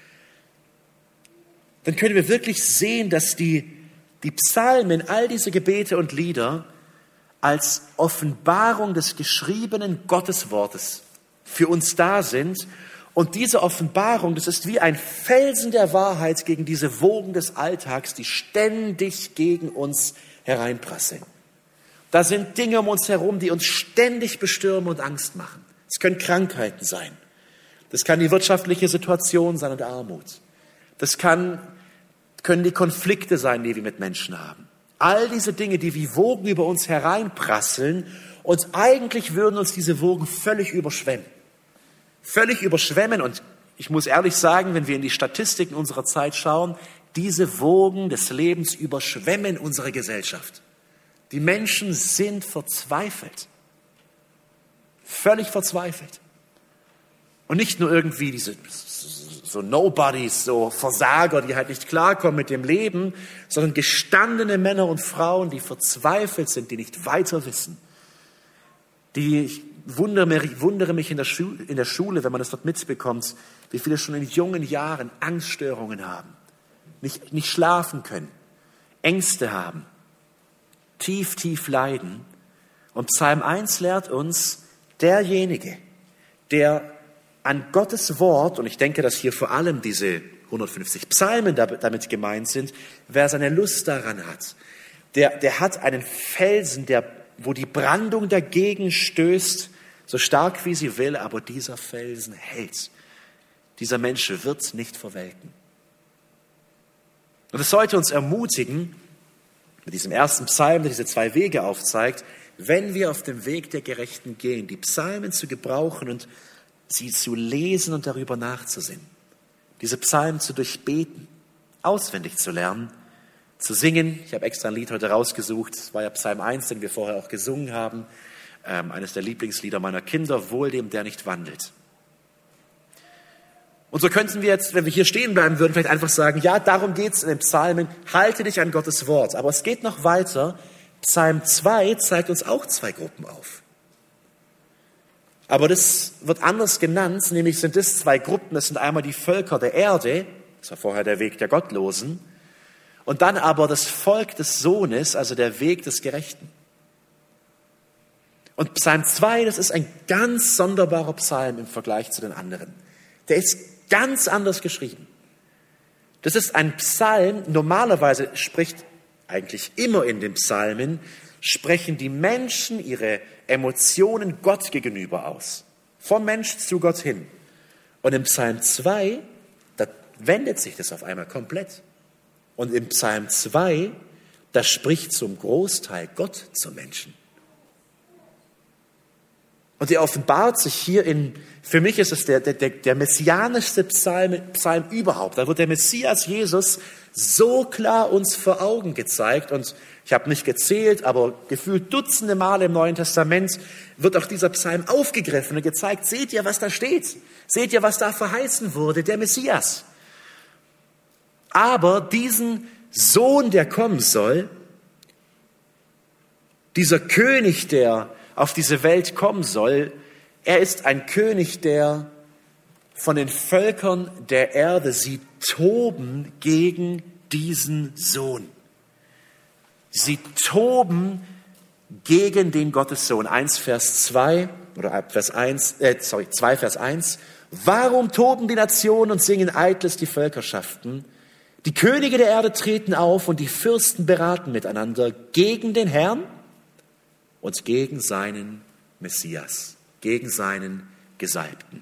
Dann können wir wirklich sehen, dass die, die Psalmen, all diese Gebete und Lieder als Offenbarung des geschriebenen Gotteswortes für uns da sind. Und diese Offenbarung, das ist wie ein Felsen der Wahrheit gegen diese Wogen des Alltags, die ständig gegen uns hereinprasseln. Da sind Dinge um uns herum, die uns ständig bestürmen und Angst machen. Es können Krankheiten sein. Das kann die wirtschaftliche Situation sein und Armut. Das kann, können die Konflikte sein, die wir mit Menschen haben. All diese Dinge, die wie Wogen über uns hereinprasseln und eigentlich würden uns diese Wogen völlig überschwemmen. Völlig überschwemmen und ich muss ehrlich sagen, wenn wir in die Statistiken unserer Zeit schauen, diese Wogen des Lebens überschwemmen unsere Gesellschaft. Die Menschen sind verzweifelt. Völlig verzweifelt. Und nicht nur irgendwie diese so Nobodies, so Versager, die halt nicht klarkommen mit dem Leben, sondern gestandene Männer und Frauen, die verzweifelt sind, die nicht weiter wissen. Die, ich wundere mich, wundere mich in der, Schule, in der Schule, wenn man das dort mitbekommt, wie viele schon in jungen Jahren Angststörungen haben, nicht, nicht schlafen können, Ängste haben, tief, tief leiden. Und Psalm eins lehrt uns, derjenige, der an Gottes Wort, und ich denke, dass hier vor allem diese hundertfünfzig Psalmen damit gemeint sind, wer seine Lust daran hat, der, der hat einen Felsen, der, wo die Brandung dagegen stößt, so stark wie sie will, aber dieser Felsen hält. Dieser Mensch wird nicht verwelken. Und es sollte uns ermutigen, mit diesem ersten Psalm, der diese zwei Wege aufzeigt, wenn wir auf dem Weg der Gerechten gehen, die Psalmen zu gebrauchen und sie zu lesen und darüber nachzusinnen. Diese Psalmen zu durchbeten, auswendig zu lernen, zu singen. Ich habe extra ein Lied heute rausgesucht. Das war ja Psalm eins, den wir vorher auch gesungen haben. Ähm, eines der Lieblingslieder meiner Kinder, wohl dem, der nicht wandelt. Und so könnten wir jetzt, wenn wir hier stehen bleiben würden, vielleicht einfach sagen, ja, darum geht es in den Psalmen, halte dich an Gottes Wort. Aber es geht noch weiter. Psalm zwei zeigt uns auch zwei Gruppen auf. Aber das wird anders genannt, nämlich sind es zwei Gruppen. Das sind einmal die Völker der Erde, das war vorher der Weg der Gottlosen, und dann aber das Volk des Sohnes, also der Weg des Gerechten. Und Psalm zwei, das ist ein ganz sonderbarer Psalm im Vergleich zu den anderen. Der ist ganz anders geschrieben. Das ist ein Psalm, normalerweise spricht eigentlich immer in den Psalmen, sprechen die Menschen ihre Emotionen Gott gegenüber aus. Vom Mensch zu Gott hin. Und im Psalm zwei, da wendet sich das auf einmal komplett. Und im Psalm zwei, da spricht zum Großteil Gott zum Menschen. Und er offenbart sich hier in, für mich ist es der, der, der messianischste Psalm, Psalm überhaupt. Da wird der Messias Jesus so klar uns vor Augen gezeigt. Und ich habe nicht gezählt, aber gefühlt dutzende Male im Neuen Testament wird auch dieser Psalm aufgegriffen und gezeigt. Seht ihr, was da steht? Seht ihr, was da verheißen wurde? Der Messias. Aber diesen Sohn, der kommen soll, dieser König, der auf diese Welt kommen soll, er ist ein König, der von den Völkern der Erde, sie toben gegen diesen Sohn. Sie toben gegen den Gottessohn. eins Vers zwei oder Vers eins, äh, sorry, zwei Vers eins. Warum toben die Nationen und singen eitles die Völkerschaften? Die Könige der Erde treten auf und die Fürsten beraten miteinander gegen den Herrn und gegen seinen Messias, gegen seinen Gesalbten.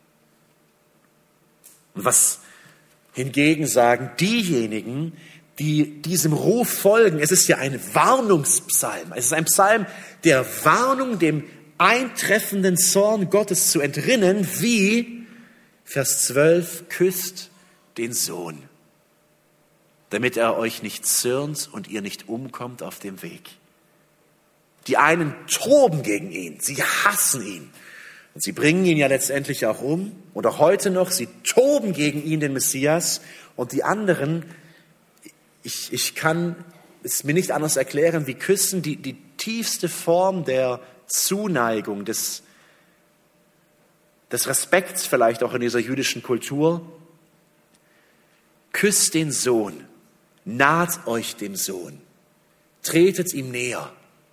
Und was hingegen sagen diejenigen, die diesem Ruf folgen, es ist ja ein Warnungspsalm. Es ist ein Psalm der Warnung, dem eintreffenden Zorn Gottes zu entrinnen, wie Vers zwölf, küsst den Sohn, damit er euch nicht zürnt und ihr nicht umkommt auf dem Weg. Die einen toben gegen ihn, sie hassen ihn. Und sie bringen ihn ja letztendlich auch um. Und auch heute noch, sie toben gegen ihn, den Messias. Und die anderen, ich, ich kann es mir nicht anders erklären, wie küssen, die, die tiefste Form der Zuneigung, des, des Respekts vielleicht auch in dieser jüdischen Kultur. Küsst den Sohn, naht euch dem Sohn, tretet ihm näher.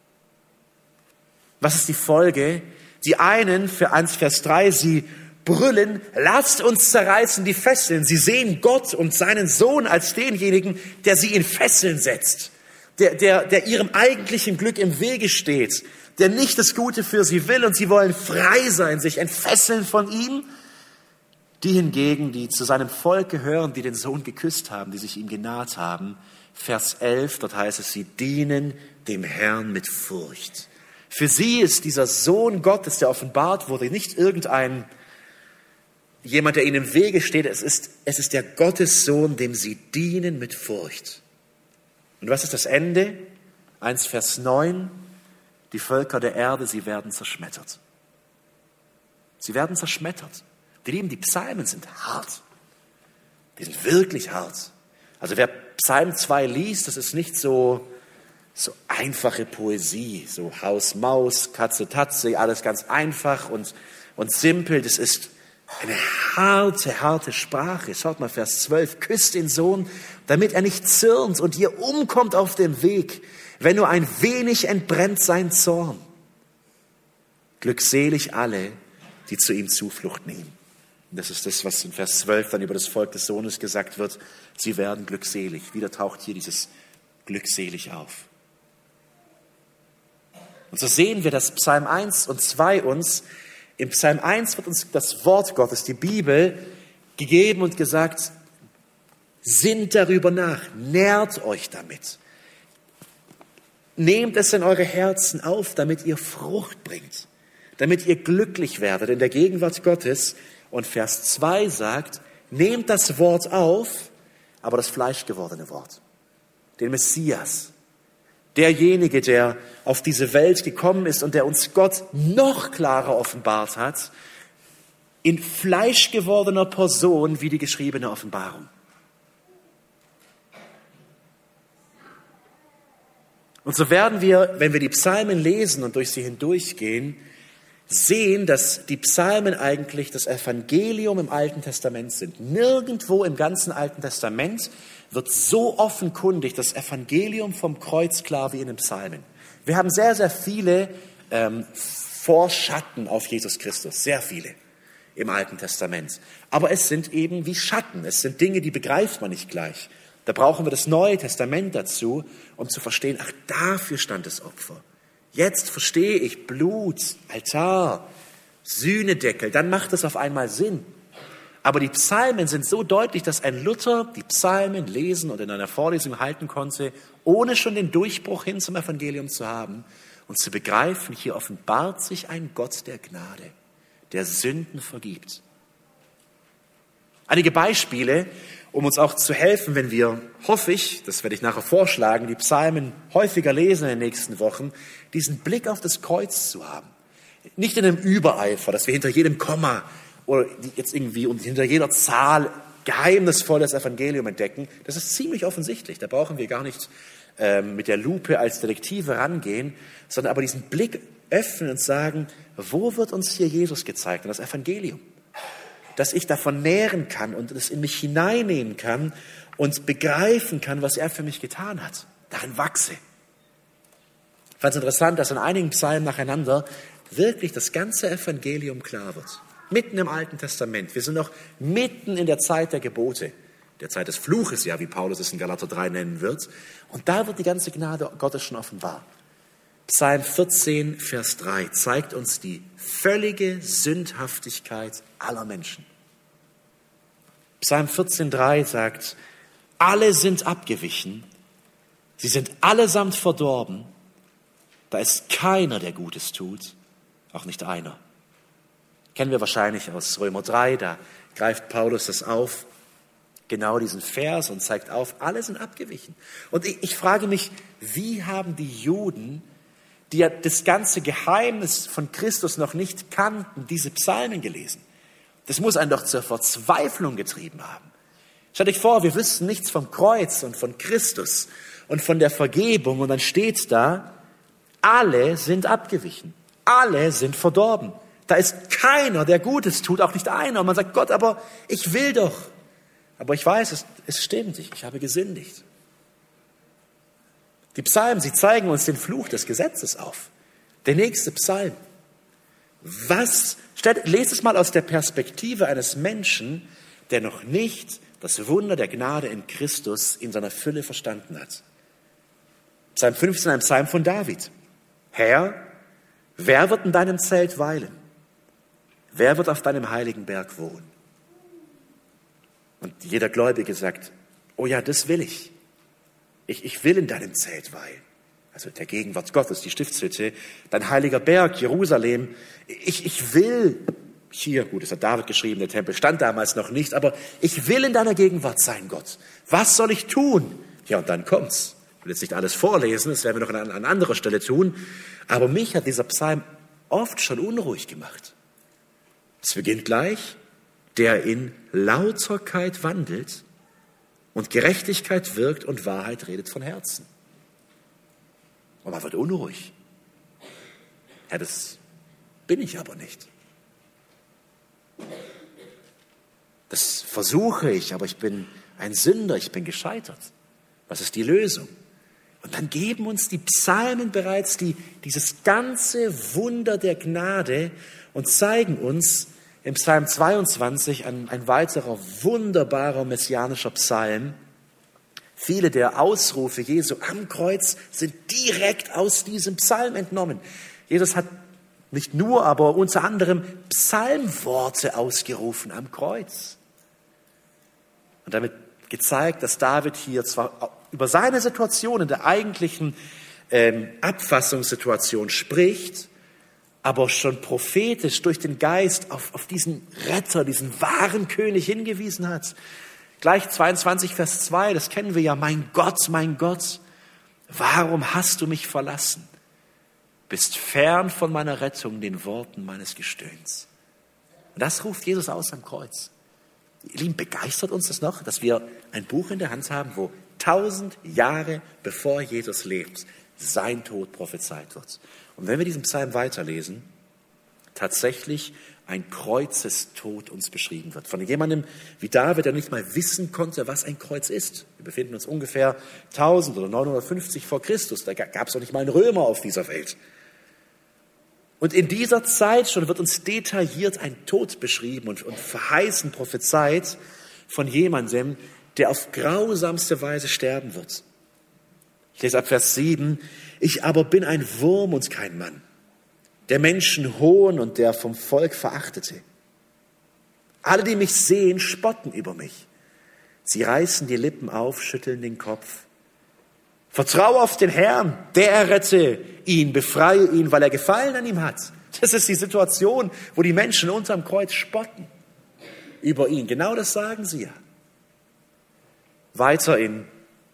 Was ist die Folge? Die einen, für eins Vers drei, sie brüllen, lasst uns zerreißen die Fesseln. Sie sehen Gott und seinen Sohn als denjenigen, der sie in Fesseln setzt, der, der, der ihrem eigentlichen Glück im Wege steht, der nicht das Gute für sie will und sie wollen frei sein, sich entfesseln von ihm. Die hingegen, die zu seinem Volk gehören, die den Sohn geküsst haben, die sich ihm genaht haben, Vers elf, dort heißt es, sie dienen dem Herrn mit Furcht. Für sie ist dieser Sohn Gottes, der offenbart wurde, nicht irgendein, jemand, der ihnen im Wege steht. Es ist, es ist der Gottessohn, dem sie dienen mit Furcht. Und was ist das Ende? eins Vers neun. Die Völker der Erde, sie werden zerschmettert. Sie werden zerschmettert. Die Lieben, die Psalmen sind hart. Die sind wirklich hart. Also wer Psalm zwei liest, das ist nicht so, so einfache Poesie, so Haus, Maus, Katze, Tatze, alles ganz einfach und, und simpel. Das ist eine harte, harte Sprache. Schaut mal, Vers zwölf. Küsst den Sohn, damit er nicht zürnt und ihr umkommt auf dem Weg, wenn nur ein wenig entbrennt sein Zorn. Glückselig alle, die zu ihm Zuflucht nehmen. Und das ist das, was in Vers zwölf dann über das Volk des Sohnes gesagt wird. Sie werden glückselig. Wieder taucht hier dieses glückselig auf. Und so sehen wir, dass Psalm eins und zwei uns, im Psalm eins wird uns das Wort Gottes, die Bibel, gegeben und gesagt, sinnt darüber nach, nährt euch damit. Nehmt es in eure Herzen auf, damit ihr Frucht bringt, damit ihr glücklich werdet in der Gegenwart Gottes. Und Vers zwei sagt, nehmt das Wort auf, aber das fleischgewordene Wort, den Messias, derjenige, der auf diese Welt gekommen ist und der uns Gott noch klarer offenbart hat, in fleischgewordener Person wie die geschriebene Offenbarung. Und so werden wir, wenn wir die Psalmen lesen und durch sie hindurchgehen, sehen, dass die Psalmen eigentlich das Evangelium im Alten Testament sind. Nirgendwo im ganzen Alten Testament wird so offenkundig das Evangelium vom Kreuz klar wie in den Psalmen. Wir haben sehr, sehr viele ähm, Vorschatten auf Jesus Christus, sehr viele im Alten Testament. Aber es sind eben wie Schatten, es sind Dinge, die begreift man nicht gleich. Da brauchen wir das Neue Testament dazu, um zu verstehen, ach, dafür stand das Opfer. Jetzt verstehe ich Blut, Altar, Sühnedeckel, dann macht es auf einmal Sinn. Aber die Psalmen sind so deutlich, dass ein Luther die Psalmen lesen und in einer Vorlesung halten konnte, ohne schon den Durchbruch hin zum Evangelium zu haben und zu begreifen, hier offenbart sich ein Gott der Gnade, der Sünden vergibt. Einige Beispiele, um uns auch zu helfen, wenn wir, hoffe ich, das werde ich nachher vorschlagen, die Psalmen häufiger lesen in den nächsten Wochen, diesen Blick auf das Kreuz zu haben. Nicht in einem Übereifer, dass wir hinter jedem Komma oder jetzt irgendwie und hinter jeder Zahl geheimnisvoll das Evangelium entdecken. Das ist ziemlich offensichtlich. Da brauchen wir gar nicht ähm, mit der Lupe als Detektive rangehen, sondern aber diesen Blick öffnen und sagen, wo wird uns hier Jesus gezeigt und das Evangelium? Dass ich davon nähren kann und es in mich hineinnehmen kann und begreifen kann, was er für mich getan hat. Darin wachse. Ich fand es interessant, dass in einigen Psalmen nacheinander wirklich das ganze Evangelium klar wird. Mitten im Alten Testament. Wir sind noch mitten in der Zeit der Gebote, der Zeit des Fluches, ja, wie Paulus es in Galater drei nennen wird. Und da wird die ganze Gnade Gottes schon offenbar. Psalm vierzehn, Vers drei zeigt uns die völlige Sündhaftigkeit aller Menschen. Psalm vierzehn, drei sagt, alle sind abgewichen, sie sind allesamt verdorben, da ist keiner, der Gutes tut, auch nicht einer. Kennen wir wahrscheinlich aus Römer drei, da greift Paulus das auf, genau diesen Vers und zeigt auf, alle sind abgewichen. Und ich, ich frage mich, wie haben die Juden, die ja das ganze Geheimnis von Christus noch nicht kannten, diese Psalmen gelesen? Das muss einen doch zur Verzweiflung getrieben haben. Stellt euch vor, wir wüssten nichts vom Kreuz und von Christus und von der Vergebung und dann steht da, alle sind abgewichen, alle sind verdorben. Da ist keiner, der Gutes tut, auch nicht einer. Und man sagt, Gott, aber ich will doch. Aber ich weiß, es, es stimmt, ich, ich habe gesündigt. Die Psalmen, sie zeigen uns den Fluch des Gesetzes auf. Der nächste Psalm. Was, stellt, lest es mal aus der Perspektive eines Menschen, der noch nicht das Wunder der Gnade in Christus in seiner Fülle verstanden hat. Psalm fünfzehn, ein Psalm von David. Herr, wer wird in deinem Zelt weilen? Wer wird auf deinem heiligen Berg wohnen? Und jeder Gläubige sagt, oh ja, das will ich. Ich, ich will in deinem Zelt weilen. Also der Gegenwart Gottes, die Stiftshütte, dein heiliger Berg, Jerusalem. Ich, ich will, hier, gut, das hat David geschrieben, der Tempel stand damals noch nicht, aber ich will in deiner Gegenwart sein, Gott. Was soll ich tun? Ja, und dann kommt's. Ich will jetzt nicht alles vorlesen, das werden wir noch an, an anderer Stelle tun. Aber mich hat dieser Psalm oft schon unruhig gemacht. Es beginnt gleich, der in Lauterkeit wandelt und Gerechtigkeit wirkt und Wahrheit redet von Herzen. Und man wird unruhig. Ja, das bin ich aber nicht. Das versuche ich, aber ich bin ein Sünder, ich bin gescheitert. Was ist die Lösung? Und dann geben uns die Psalmen bereits die, dieses ganze Wunder der Gnade und zeigen uns im Psalm zweiundzwanzig ein, ein weiterer wunderbarer messianischer Psalm. Viele der Ausrufe Jesu am Kreuz sind direkt aus diesem Psalm entnommen. Jesus hat nicht nur, aber unter anderem Psalmworte ausgerufen am Kreuz. Und damit gezeigt, dass David hier zwar über seine Situation in der eigentlichen ähm, Abfassungssituation spricht, aber schon prophetisch durch den Geist auf, auf diesen Retter, diesen wahren König hingewiesen hat. Gleich zweiundzwanzig, Vers zwei, das kennen wir ja. Mein Gott, mein Gott, warum hast du mich verlassen? Bist fern von meiner Rettung, den Worten meines Gestöhns. Und das ruft Jesus aus am Kreuz. Ihr Lieben, begeistert uns das noch, dass wir ein Buch in der Hand haben, wo tausend Jahre bevor Jesus lebt, sein Tod prophezeit wird. Und wenn wir diesen Psalm weiterlesen, tatsächlich ein Kreuzestod uns beschrieben wird. Von jemandem wie David, der nicht mal wissen konnte, was ein Kreuz ist. Wir befinden uns ungefähr tausend oder neunhundertfünfzig vor Christus. Da gab es noch nicht mal einen Römer auf dieser Welt. Und in dieser Zeit schon wird uns detailliert ein Tod beschrieben und, und verheißen, prophezeit von jemandem, der auf grausamste Weise sterben wird. Ich lese ab Vers sieben. Ich aber bin ein Wurm und kein Mann, der Menschen hohn und der vom Volk verachtete. Alle, die mich sehen, spotten über mich. Sie reißen die Lippen auf, schütteln den Kopf. Vertraue auf den Herrn, der errette ihn, befreie ihn, weil er Gefallen an ihm hat. Das ist die Situation, wo die Menschen unterm Kreuz spotten über ihn. Genau das sagen sie ja. Weiter in,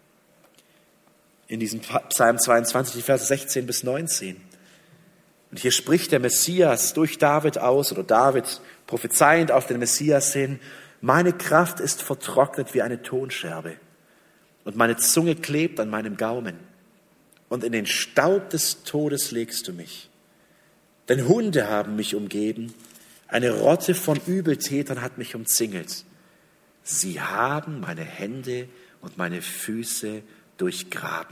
in diesem Psalm zweiundzwanzig, die Verse sechzehn bis neunzehn. Und hier spricht der Messias durch David aus, oder David prophezeiend auf den Messias hin: Meine Kraft ist vertrocknet wie eine Tonscherbe und meine Zunge klebt an meinem Gaumen. Und in den Staub des Todes legst du mich. Denn Hunde haben mich umgeben, eine Rotte von Übeltätern hat mich umzingelt. Sie haben meine Hände und meine Füße durchgraben.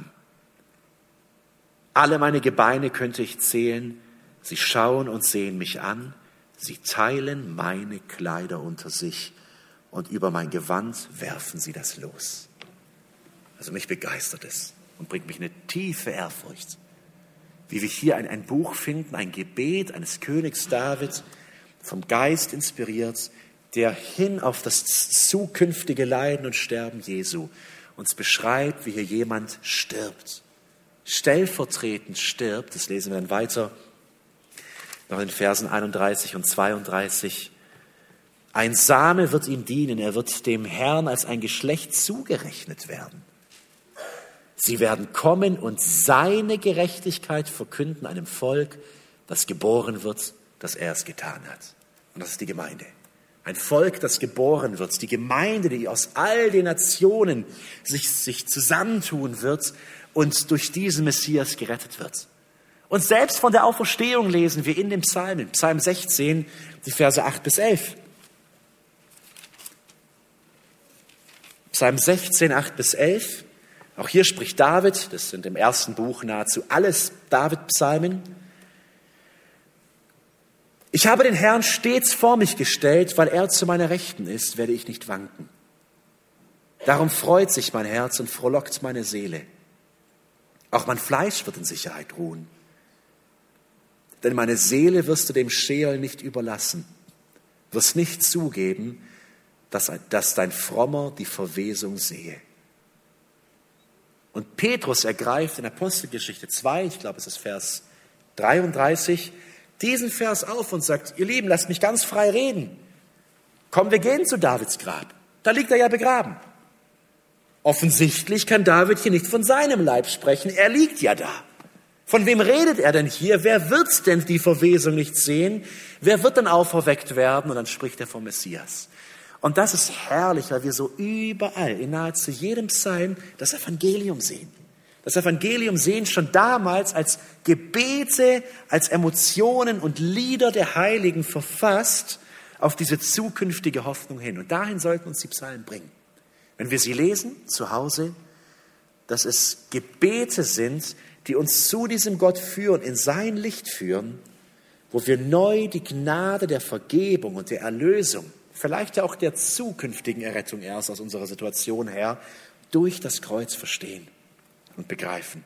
Alle meine Gebeine könnte ich zählen. Sie schauen und sehen mich an. Sie teilen meine Kleider unter sich und über mein Gewand werfen sie das Los. Also mich begeistert es und bringt mich eine tiefe Ehrfurcht. Wie wir hier ein, ein Buch finden, ein Gebet eines Königs David, vom Geist inspiriert, der hin auf das zukünftige Leiden und Sterben Jesu uns beschreibt, wie hier jemand stirbt. Stellvertretend stirbt, das lesen wir dann weiter, noch in Versen einunddreißig und zweiunddreißig. Ein Same wird ihm dienen, er wird dem Herrn als ein Geschlecht zugerechnet werden. Sie werden kommen und seine Gerechtigkeit verkünden einem Volk, das geboren wird, dass er es getan hat. Und das ist die Gemeinde. Ein Volk, das geboren wird. Die Gemeinde, die aus all den Nationen sich, sich zusammentun wird und durch diesen Messias gerettet wird. Und selbst von der Auferstehung lesen wir in dem Psalm, Psalm sechzehn, die Verse acht bis elf. Psalm sechzehn, acht bis elf. Auch hier spricht David, das sind im ersten Buch nahezu alles David-Psalmen. Ich habe den Herrn stets vor mich gestellt, weil er zu meiner Rechten ist, werde ich nicht wanken. Darum freut sich mein Herz und frohlockt meine Seele. Auch mein Fleisch wird in Sicherheit ruhen. Denn meine Seele wirst du dem Scheol nicht überlassen, wirst nicht zugeben, dass, dass dein Frommer die Verwesung sehe. Und Petrus ergreift in Apostelgeschichte zwei, ich glaube es ist Vers dreiunddreißig, diesen Vers auf und sagt: Ihr Lieben, lasst mich ganz frei reden. Komm, wir gehen zu Davids Grab. Da liegt er ja begraben. Offensichtlich kann David hier nicht von seinem Leib sprechen. Er liegt ja da. Von wem redet er denn hier? Wer wird denn die Verwesung nicht sehen? Wer wird denn auferweckt werden? Und dann spricht er vom Messias. Und das ist herrlich, weil wir so überall, in nahezu jedem Psalm, das Evangelium sehen. Das Evangelium sehen schon damals als Gebete, als Emotionen und Lieder der Heiligen verfasst auf diese zukünftige Hoffnung hin. Und dahin sollten uns die Psalmen bringen. Wenn wir sie lesen, zu Hause, dass es Gebete sind, die uns zu diesem Gott führen, in sein Licht führen, wo wir neu die Gnade der Vergebung und der Erlösung, vielleicht ja auch der zukünftigen Errettung erst aus unserer Situation her, durch das Kreuz verstehen und begreifen.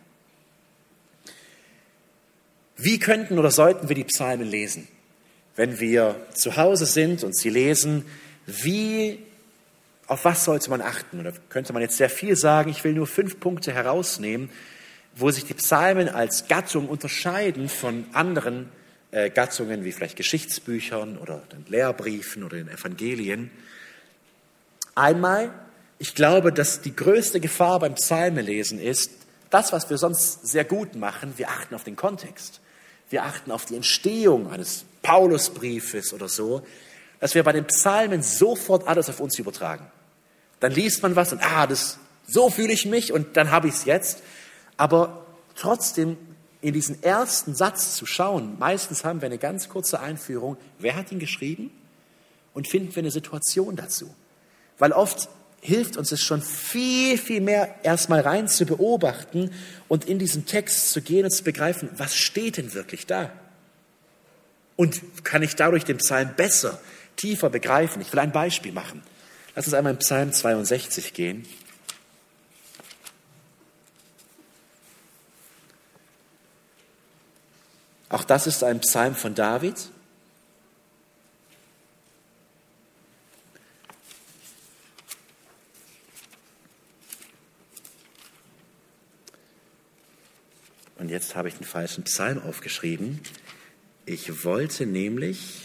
Wie könnten oder sollten wir die Psalmen lesen? Wenn wir zu Hause sind und sie lesen, wie, auf was sollte man achten? Oder könnte man jetzt sehr viel sagen, ich will nur fünf Punkte herausnehmen, wo sich die Psalmen als Gattung unterscheiden von anderen äh, Gattungen, wie vielleicht Geschichtsbüchern oder den Lehrbriefen oder den Evangelien. Einmal, ich glaube, dass die größte Gefahr beim Psalmenlesen ist, das, was wir sonst sehr gut machen, wir achten auf den Kontext. Wir achten auf die Entstehung eines Paulusbriefes oder so, dass wir bei den Psalmen sofort alles auf uns übertragen. Dann liest man was und ah, das, so fühle ich mich und dann habe ich es jetzt. Aber trotzdem in diesen ersten Satz zu schauen. Meistens haben wir eine ganz kurze Einführung. Wer hat ihn geschrieben? Und finden wir eine Situation dazu. Weil oft hilft uns es schon viel, viel mehr, erstmal rein zu beobachten und in diesen Text zu gehen und zu begreifen, was steht denn wirklich da? Und kann ich dadurch den Psalm besser, tiefer begreifen? Ich will ein Beispiel machen. Lass uns einmal in Psalm zweiundsechzig gehen. Auch das ist ein Psalm von David. Und jetzt habe ich den falschen Psalm aufgeschrieben. Ich wollte nämlich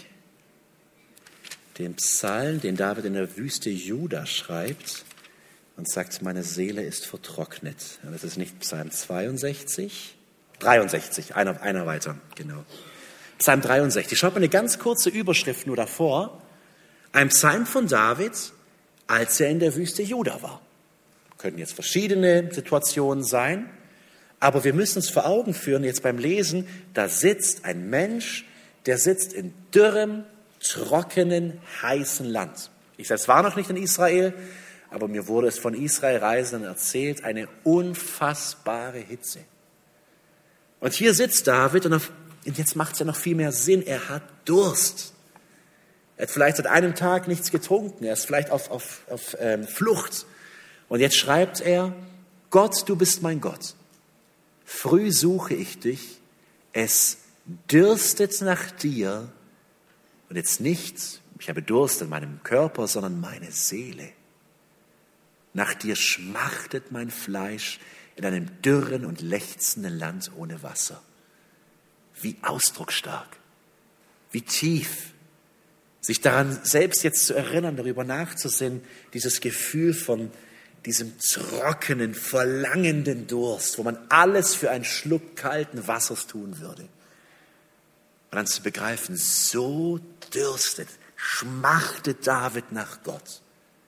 den Psalm, den David in der Wüste Juda schreibt und sagt, meine Seele ist vertrocknet. Das ist nicht Psalm zweiundsechzig, dreiundsechzig, einer, einer weiter, genau. Psalm dreiundsechzig. Schaut mal eine ganz kurze Überschrift nur davor. Ein Psalm von David, als er in der Wüste Juda war. Könnten jetzt verschiedene Situationen sein, aber wir müssen uns vor Augen führen, jetzt beim Lesen, da sitzt ein Mensch, der sitzt in dürrem, trockenen, heißen Land. Ich selbst war noch nicht in Israel, aber mir wurde es von Israel-Reisenden erzählt, eine unfassbare Hitze. Und hier sitzt David und, auf, und jetzt macht es ja noch viel mehr Sinn, er hat Durst. Er hat vielleicht seit einem Tag nichts getrunken, er ist vielleicht auf, auf, auf ähm, Flucht. Und jetzt schreibt er, Gott, du bist mein Gott. Früh suche ich dich, es dürstet nach dir. Und jetzt nicht, ich habe Durst in meinem Körper, sondern meine Seele. Nach dir schmachtet mein Fleisch in einem dürren und lechzenden Land ohne Wasser. Wie ausdrucksstark, wie tief, sich daran selbst jetzt zu erinnern, darüber nachzusinnen, dieses Gefühl von diesem trockenen, verlangenden Durst, wo man alles für einen Schluck kalten Wassers tun würde. Und dann zu begreifen, so dürstet, schmachtet David nach Gott.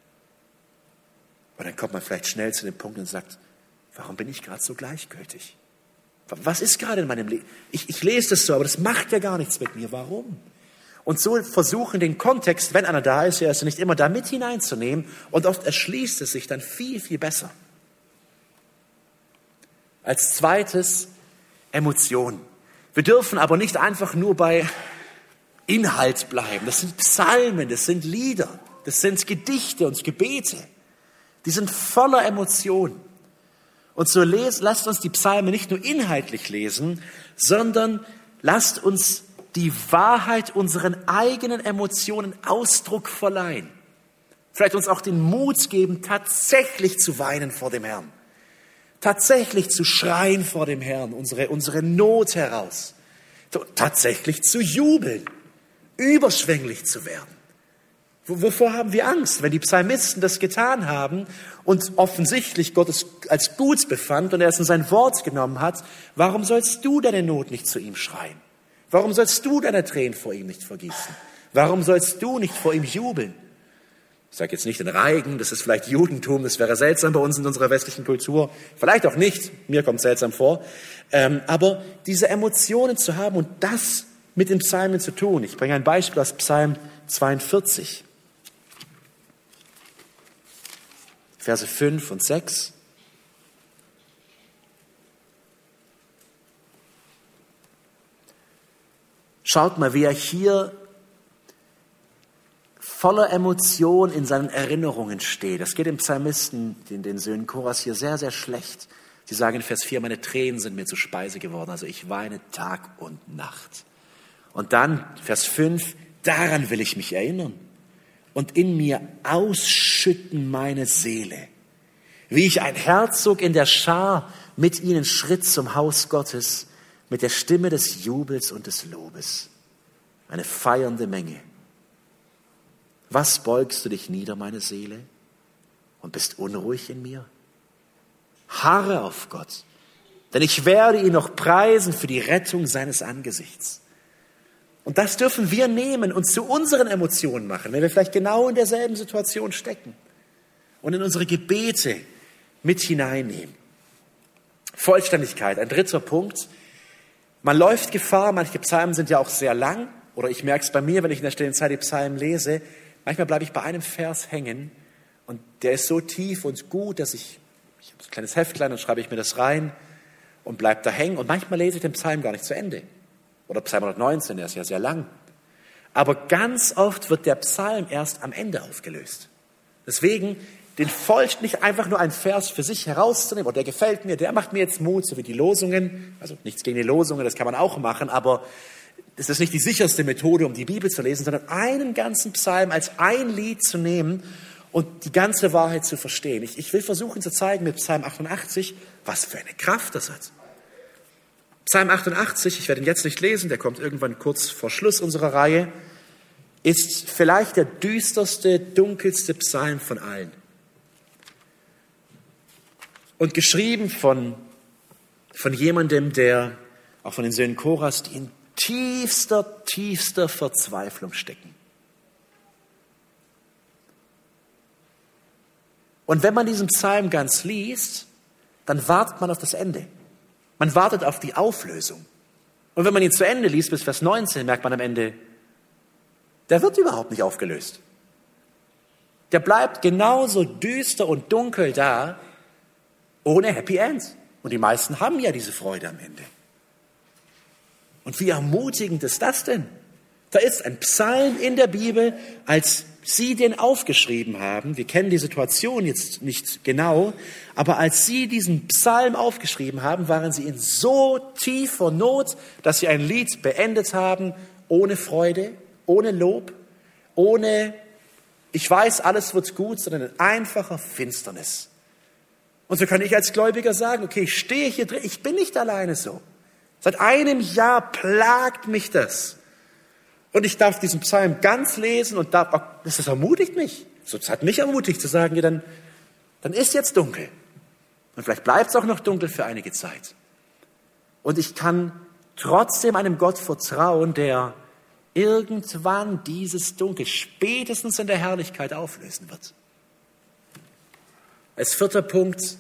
Und dann kommt man vielleicht schnell zu dem Punkt und sagt, warum bin ich gerade so gleichgültig? Was ist gerade in meinem Leben? Ich, ich lese das so, aber das macht ja gar nichts mit mir. Warum? Und so versuchen den Kontext, wenn einer da ist, ja, ist er nicht immer da mit hineinzunehmen. Und oft erschließt es sich dann viel, viel besser. Als zweites Emotionen. Wir dürfen aber nicht einfach nur bei Inhalt bleiben. Das sind Psalmen, das sind Lieder, das sind Gedichte und Gebete. Die sind voller Emotionen. Und so les, lasst uns die Psalmen nicht nur inhaltlich lesen, sondern lasst uns die Wahrheit unseren eigenen Emotionen Ausdruck verleihen. Vielleicht uns auch den Mut geben, tatsächlich zu weinen vor dem Herrn. Tatsächlich zu schreien vor dem Herrn, unsere, unsere Not heraus. Tatsächlich zu jubeln, überschwänglich zu werden. Wovor haben wir Angst, wenn die Psalmisten das getan haben und offensichtlich Gott es als gut befand und er es in sein Wort genommen hat? Warum sollst du deine Not nicht zu ihm schreien? Warum sollst du deine Tränen vor ihm nicht vergießen? Warum sollst du nicht vor ihm jubeln? Ich sage jetzt nicht den Reigen, das ist vielleicht Judentum, das wäre seltsam bei uns in unserer westlichen Kultur. Vielleicht auch nicht, mir kommt es seltsam vor. Ähm, aber diese Emotionen zu haben und das mit den Psalmen zu tun. Ich bringe ein Beispiel aus Psalm zweiundvierzig. Verse fünf und sechs. Schaut mal, wie er hier voller Emotion in seinen Erinnerungen steht. Das geht dem Psalmisten, den, den Söhnen Koras, hier sehr, sehr schlecht. Sie sagen in Vers vier, meine Tränen sind mir zu Speise geworden, also ich weine Tag und Nacht. Und dann, Vers fünf, daran will ich mich erinnern und in mir ausschütten meine Seele. Wie ich ein Herzog in der Schar mit ihnen schritt zum Haus Gottes, mit der Stimme des Jubels und des Lobes. Eine feiernde Menge. Was beugst du dich nieder, meine Seele, und bist unruhig in mir? Harre auf Gott, denn ich werde ihn noch preisen für die Rettung seines Angesichts. Und das dürfen wir nehmen und zu unseren Emotionen machen, wenn wir vielleicht genau in derselben Situation stecken und in unsere Gebete mit hineinnehmen. Vollständigkeit, ein dritter Punkt. Man läuft Gefahr, manche Psalmen sind ja auch sehr lang, oder ich merke es bei mir, wenn ich in der stillen Zeit die Psalmen lese, manchmal bleibe ich bei einem Vers hängen und der ist so tief und gut, dass ich, ich habe ein kleines Heftlein, dann schreibe ich mir das rein und bleibe da hängen und manchmal lese ich den Psalm gar nicht zu Ende. Oder Psalm hundertneunzehn, der ist ja sehr lang. Aber ganz oft wird der Psalm erst am Ende aufgelöst. Deswegen, den folgt nicht einfach nur ein Vers für sich herauszunehmen, oder der gefällt mir, der macht mir jetzt Mut, so wie die Losungen. Also nichts gegen die Losungen, das kann man auch machen, aber es ist nicht die sicherste Methode, um die Bibel zu lesen, sondern einen ganzen Psalm als ein Lied zu nehmen und die ganze Wahrheit zu verstehen. Ich, ich will versuchen zu zeigen mit Psalm achtundachtzig, was für eine Kraft das hat. Psalm achtundachtzig, ich werde ihn jetzt nicht lesen, der kommt irgendwann kurz vor Schluss unserer Reihe, ist vielleicht der düsterste, dunkelste Psalm von allen. Und geschrieben von, von jemandem, der, auch von den Söhnen Koras, die in tiefster, tiefster Verzweiflung stecken. Und wenn man diesen Psalm ganz liest, dann wartet man auf das Ende. Man wartet auf die Auflösung. Und wenn man ihn zu Ende liest, bis Vers neunzehn, merkt man am Ende, der wird überhaupt nicht aufgelöst. Der bleibt genauso düster und dunkel da, ohne Happy End. Und die meisten haben ja diese Freude am Ende. Und wie ermutigend ist das denn? Da ist ein Psalm in der Bibel, als sie den aufgeschrieben haben, wir kennen die Situation jetzt nicht genau, aber als sie diesen Psalm aufgeschrieben haben, waren sie in so tiefer Not, dass sie ein Lied beendet haben, ohne Freude, ohne Lob, ohne, ich weiß, alles wird gut, sondern in einfacher Finsternis. Und so kann ich als Gläubiger sagen, okay, ich stehe hier drin, ich bin nicht alleine so. Seit einem Jahr plagt mich das. Und ich darf diesen Psalm ganz lesen und darf, das ermutigt mich. Das hat mich ermutigt zu sagen, ja, dann, dann ist jetzt dunkel. Und vielleicht bleibt es auch noch dunkel für einige Zeit. Und ich kann trotzdem einem Gott vertrauen, der irgendwann dieses Dunkel spätestens in der Herrlichkeit auflösen wird. Als vierter Punkt,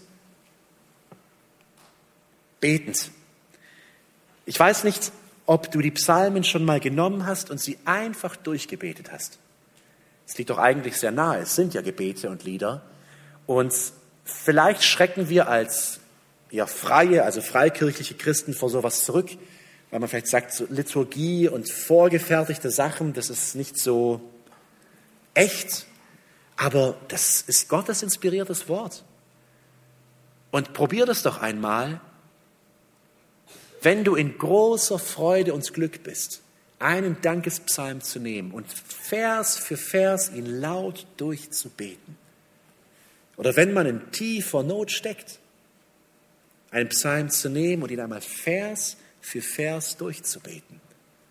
betend. Ich weiß nicht, ob du die Psalmen schon mal genommen hast und sie einfach durchgebetet hast. Es liegt doch eigentlich sehr nahe, es sind ja Gebete und Lieder. Und vielleicht schrecken wir als ja, freie, also freikirchliche Christen vor sowas zurück, weil man vielleicht sagt, so Liturgie und vorgefertigte Sachen, das ist nicht so echt. Aber das ist Gottes inspiriertes Wort. Und probier das doch einmal, wenn du in großer Freude und Glück bist, einen Dankespsalm zu nehmen und Vers für Vers ihn laut durchzubeten. Oder wenn man in tiefer Not steckt, einen Psalm zu nehmen und ihn einmal Vers für Vers durchzubeten.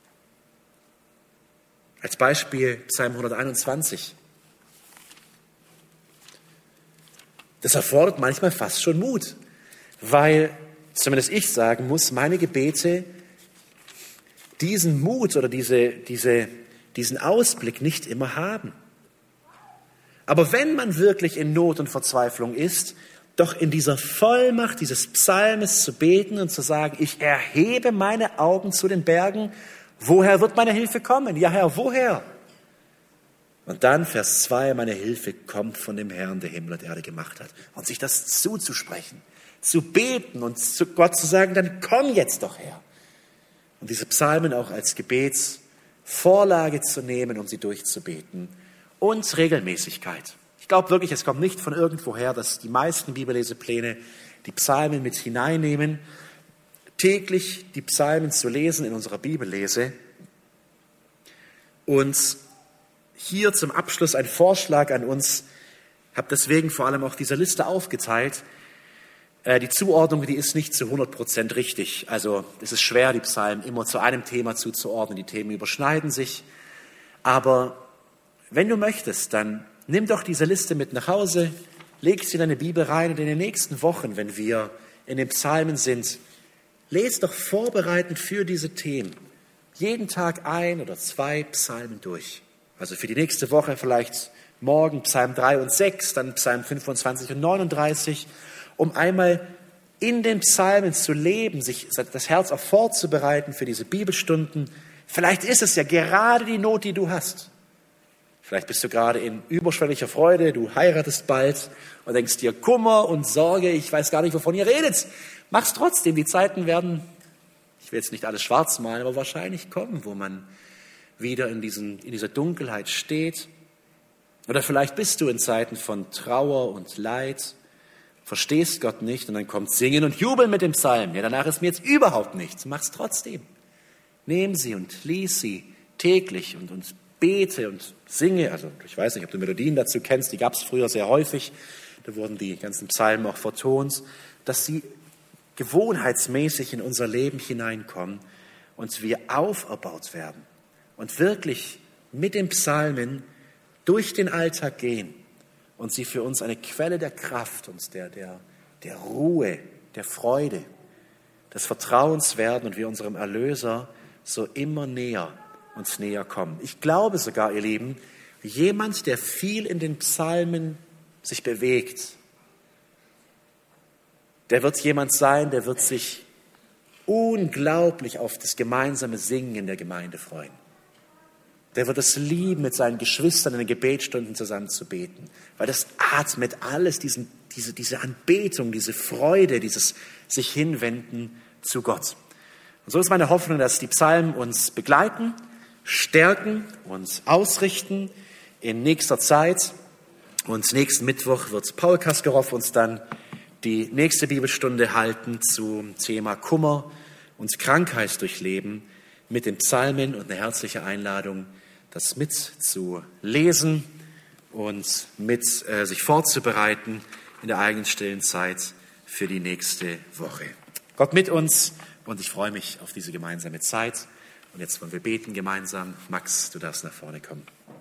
Als Beispiel Psalm hunderteinundzwanzig. Das erfordert manchmal fast schon Mut, weil, zumindest ich sagen muss, meine Gebete diesen Mut oder diese, diese, diesen Ausblick nicht immer haben. Aber wenn man wirklich in Not und Verzweiflung ist, doch in dieser Vollmacht dieses Psalmes zu beten und zu sagen, ich erhebe meine Augen zu den Bergen, woher wird meine Hilfe kommen? Ja, Herr, woher? Und dann Vers zwei, meine Hilfe kommt von dem Herrn, der Himmel und Erde gemacht hat. Und sich das zuzusprechen, zu beten und zu Gott zu sagen, dann komm jetzt doch her. Und diese Psalmen auch als Gebetsvorlage zu nehmen, um sie durchzubeten. Und Regelmäßigkeit. Ich glaube wirklich, es kommt nicht von irgendwoher, dass die meisten Bibellesepläne die Psalmen mit hineinnehmen. Täglich die Psalmen zu lesen in unserer Bibellese. Und hier zum Abschluss ein Vorschlag an uns. Ich habe deswegen vor allem auch diese Liste aufgeteilt. Die Zuordnung, die ist nicht zu hundert Prozent richtig. Also es ist schwer, die Psalmen immer zu einem Thema zuzuordnen. Die Themen überschneiden sich. Aber wenn du möchtest, dann nimm doch diese Liste mit nach Hause, leg sie in deine Bibel rein und in den nächsten Wochen, wenn wir in den Psalmen sind, lese doch vorbereitend für diese Themen jeden Tag ein oder zwei Psalmen durch. Also für die nächste Woche vielleicht morgen Psalm drei und sechs, dann Psalm fünfundzwanzig und neununddreißig, um einmal in den Psalmen zu leben, sich das Herz auch vorzubereiten für diese Bibelstunden. Vielleicht ist es ja gerade die Not, die du hast. Vielleicht bist du gerade in überschwänglicher Freude, du heiratest bald und denkst dir, Kummer und Sorge, ich weiß gar nicht, wovon ihr redet. Mach's trotzdem, die Zeiten werden, ich will jetzt nicht alles schwarz malen, aber wahrscheinlich kommen, wo man wieder in, diesen, in dieser Dunkelheit steht. Oder vielleicht bist du in Zeiten von Trauer und Leid, verstehst Gott nicht und dann kommt Singen und Jubeln mit dem Psalm. Ja, danach ist mir jetzt überhaupt nichts. Mach's trotzdem. Nimm sie und lies sie täglich und, und bete und singe. Also ich weiß nicht, ob du Melodien dazu kennst, die gab es früher sehr häufig. Da wurden die ganzen Psalmen auch vertont, dass sie gewohnheitsmäßig in unser Leben hineinkommen und wir auferbaut werden und wirklich mit den Psalmen durch den Alltag gehen und sie für uns eine Quelle der Kraft und der, der, der Ruhe, der Freude, des Vertrauens werden und wir unserem Erlöser so immer näher und näher kommen. Ich glaube sogar, ihr Lieben, jemand, der viel in den Psalmen sich bewegt, der wird jemand sein, der wird sich unglaublich auf das gemeinsame Singen in der Gemeinde freuen. Der wird es lieben, mit seinen Geschwistern in den Gebetsstunden zusammen zu beten, weil das atmet alles, diesen, diese, diese Anbetung, diese Freude, dieses sich hinwenden zu Gott. Und so ist meine Hoffnung, dass die Psalmen uns begleiten, stärken, uns ausrichten in nächster Zeit. Und nächsten Mittwoch wird Paul Kaskerow uns dann die nächste Bibelstunde halten zum Thema Kummer und Krankheit durchleben mit den Psalmen und eine herzliche Einladung, das mit zu lesen und mit äh, sich vorzubereiten in der eigenen stillen Zeit für die nächste Woche. Gott mit uns und ich freue mich auf diese gemeinsame Zeit. Und jetzt wollen wir beten gemeinsam. Max, du darfst nach vorne kommen.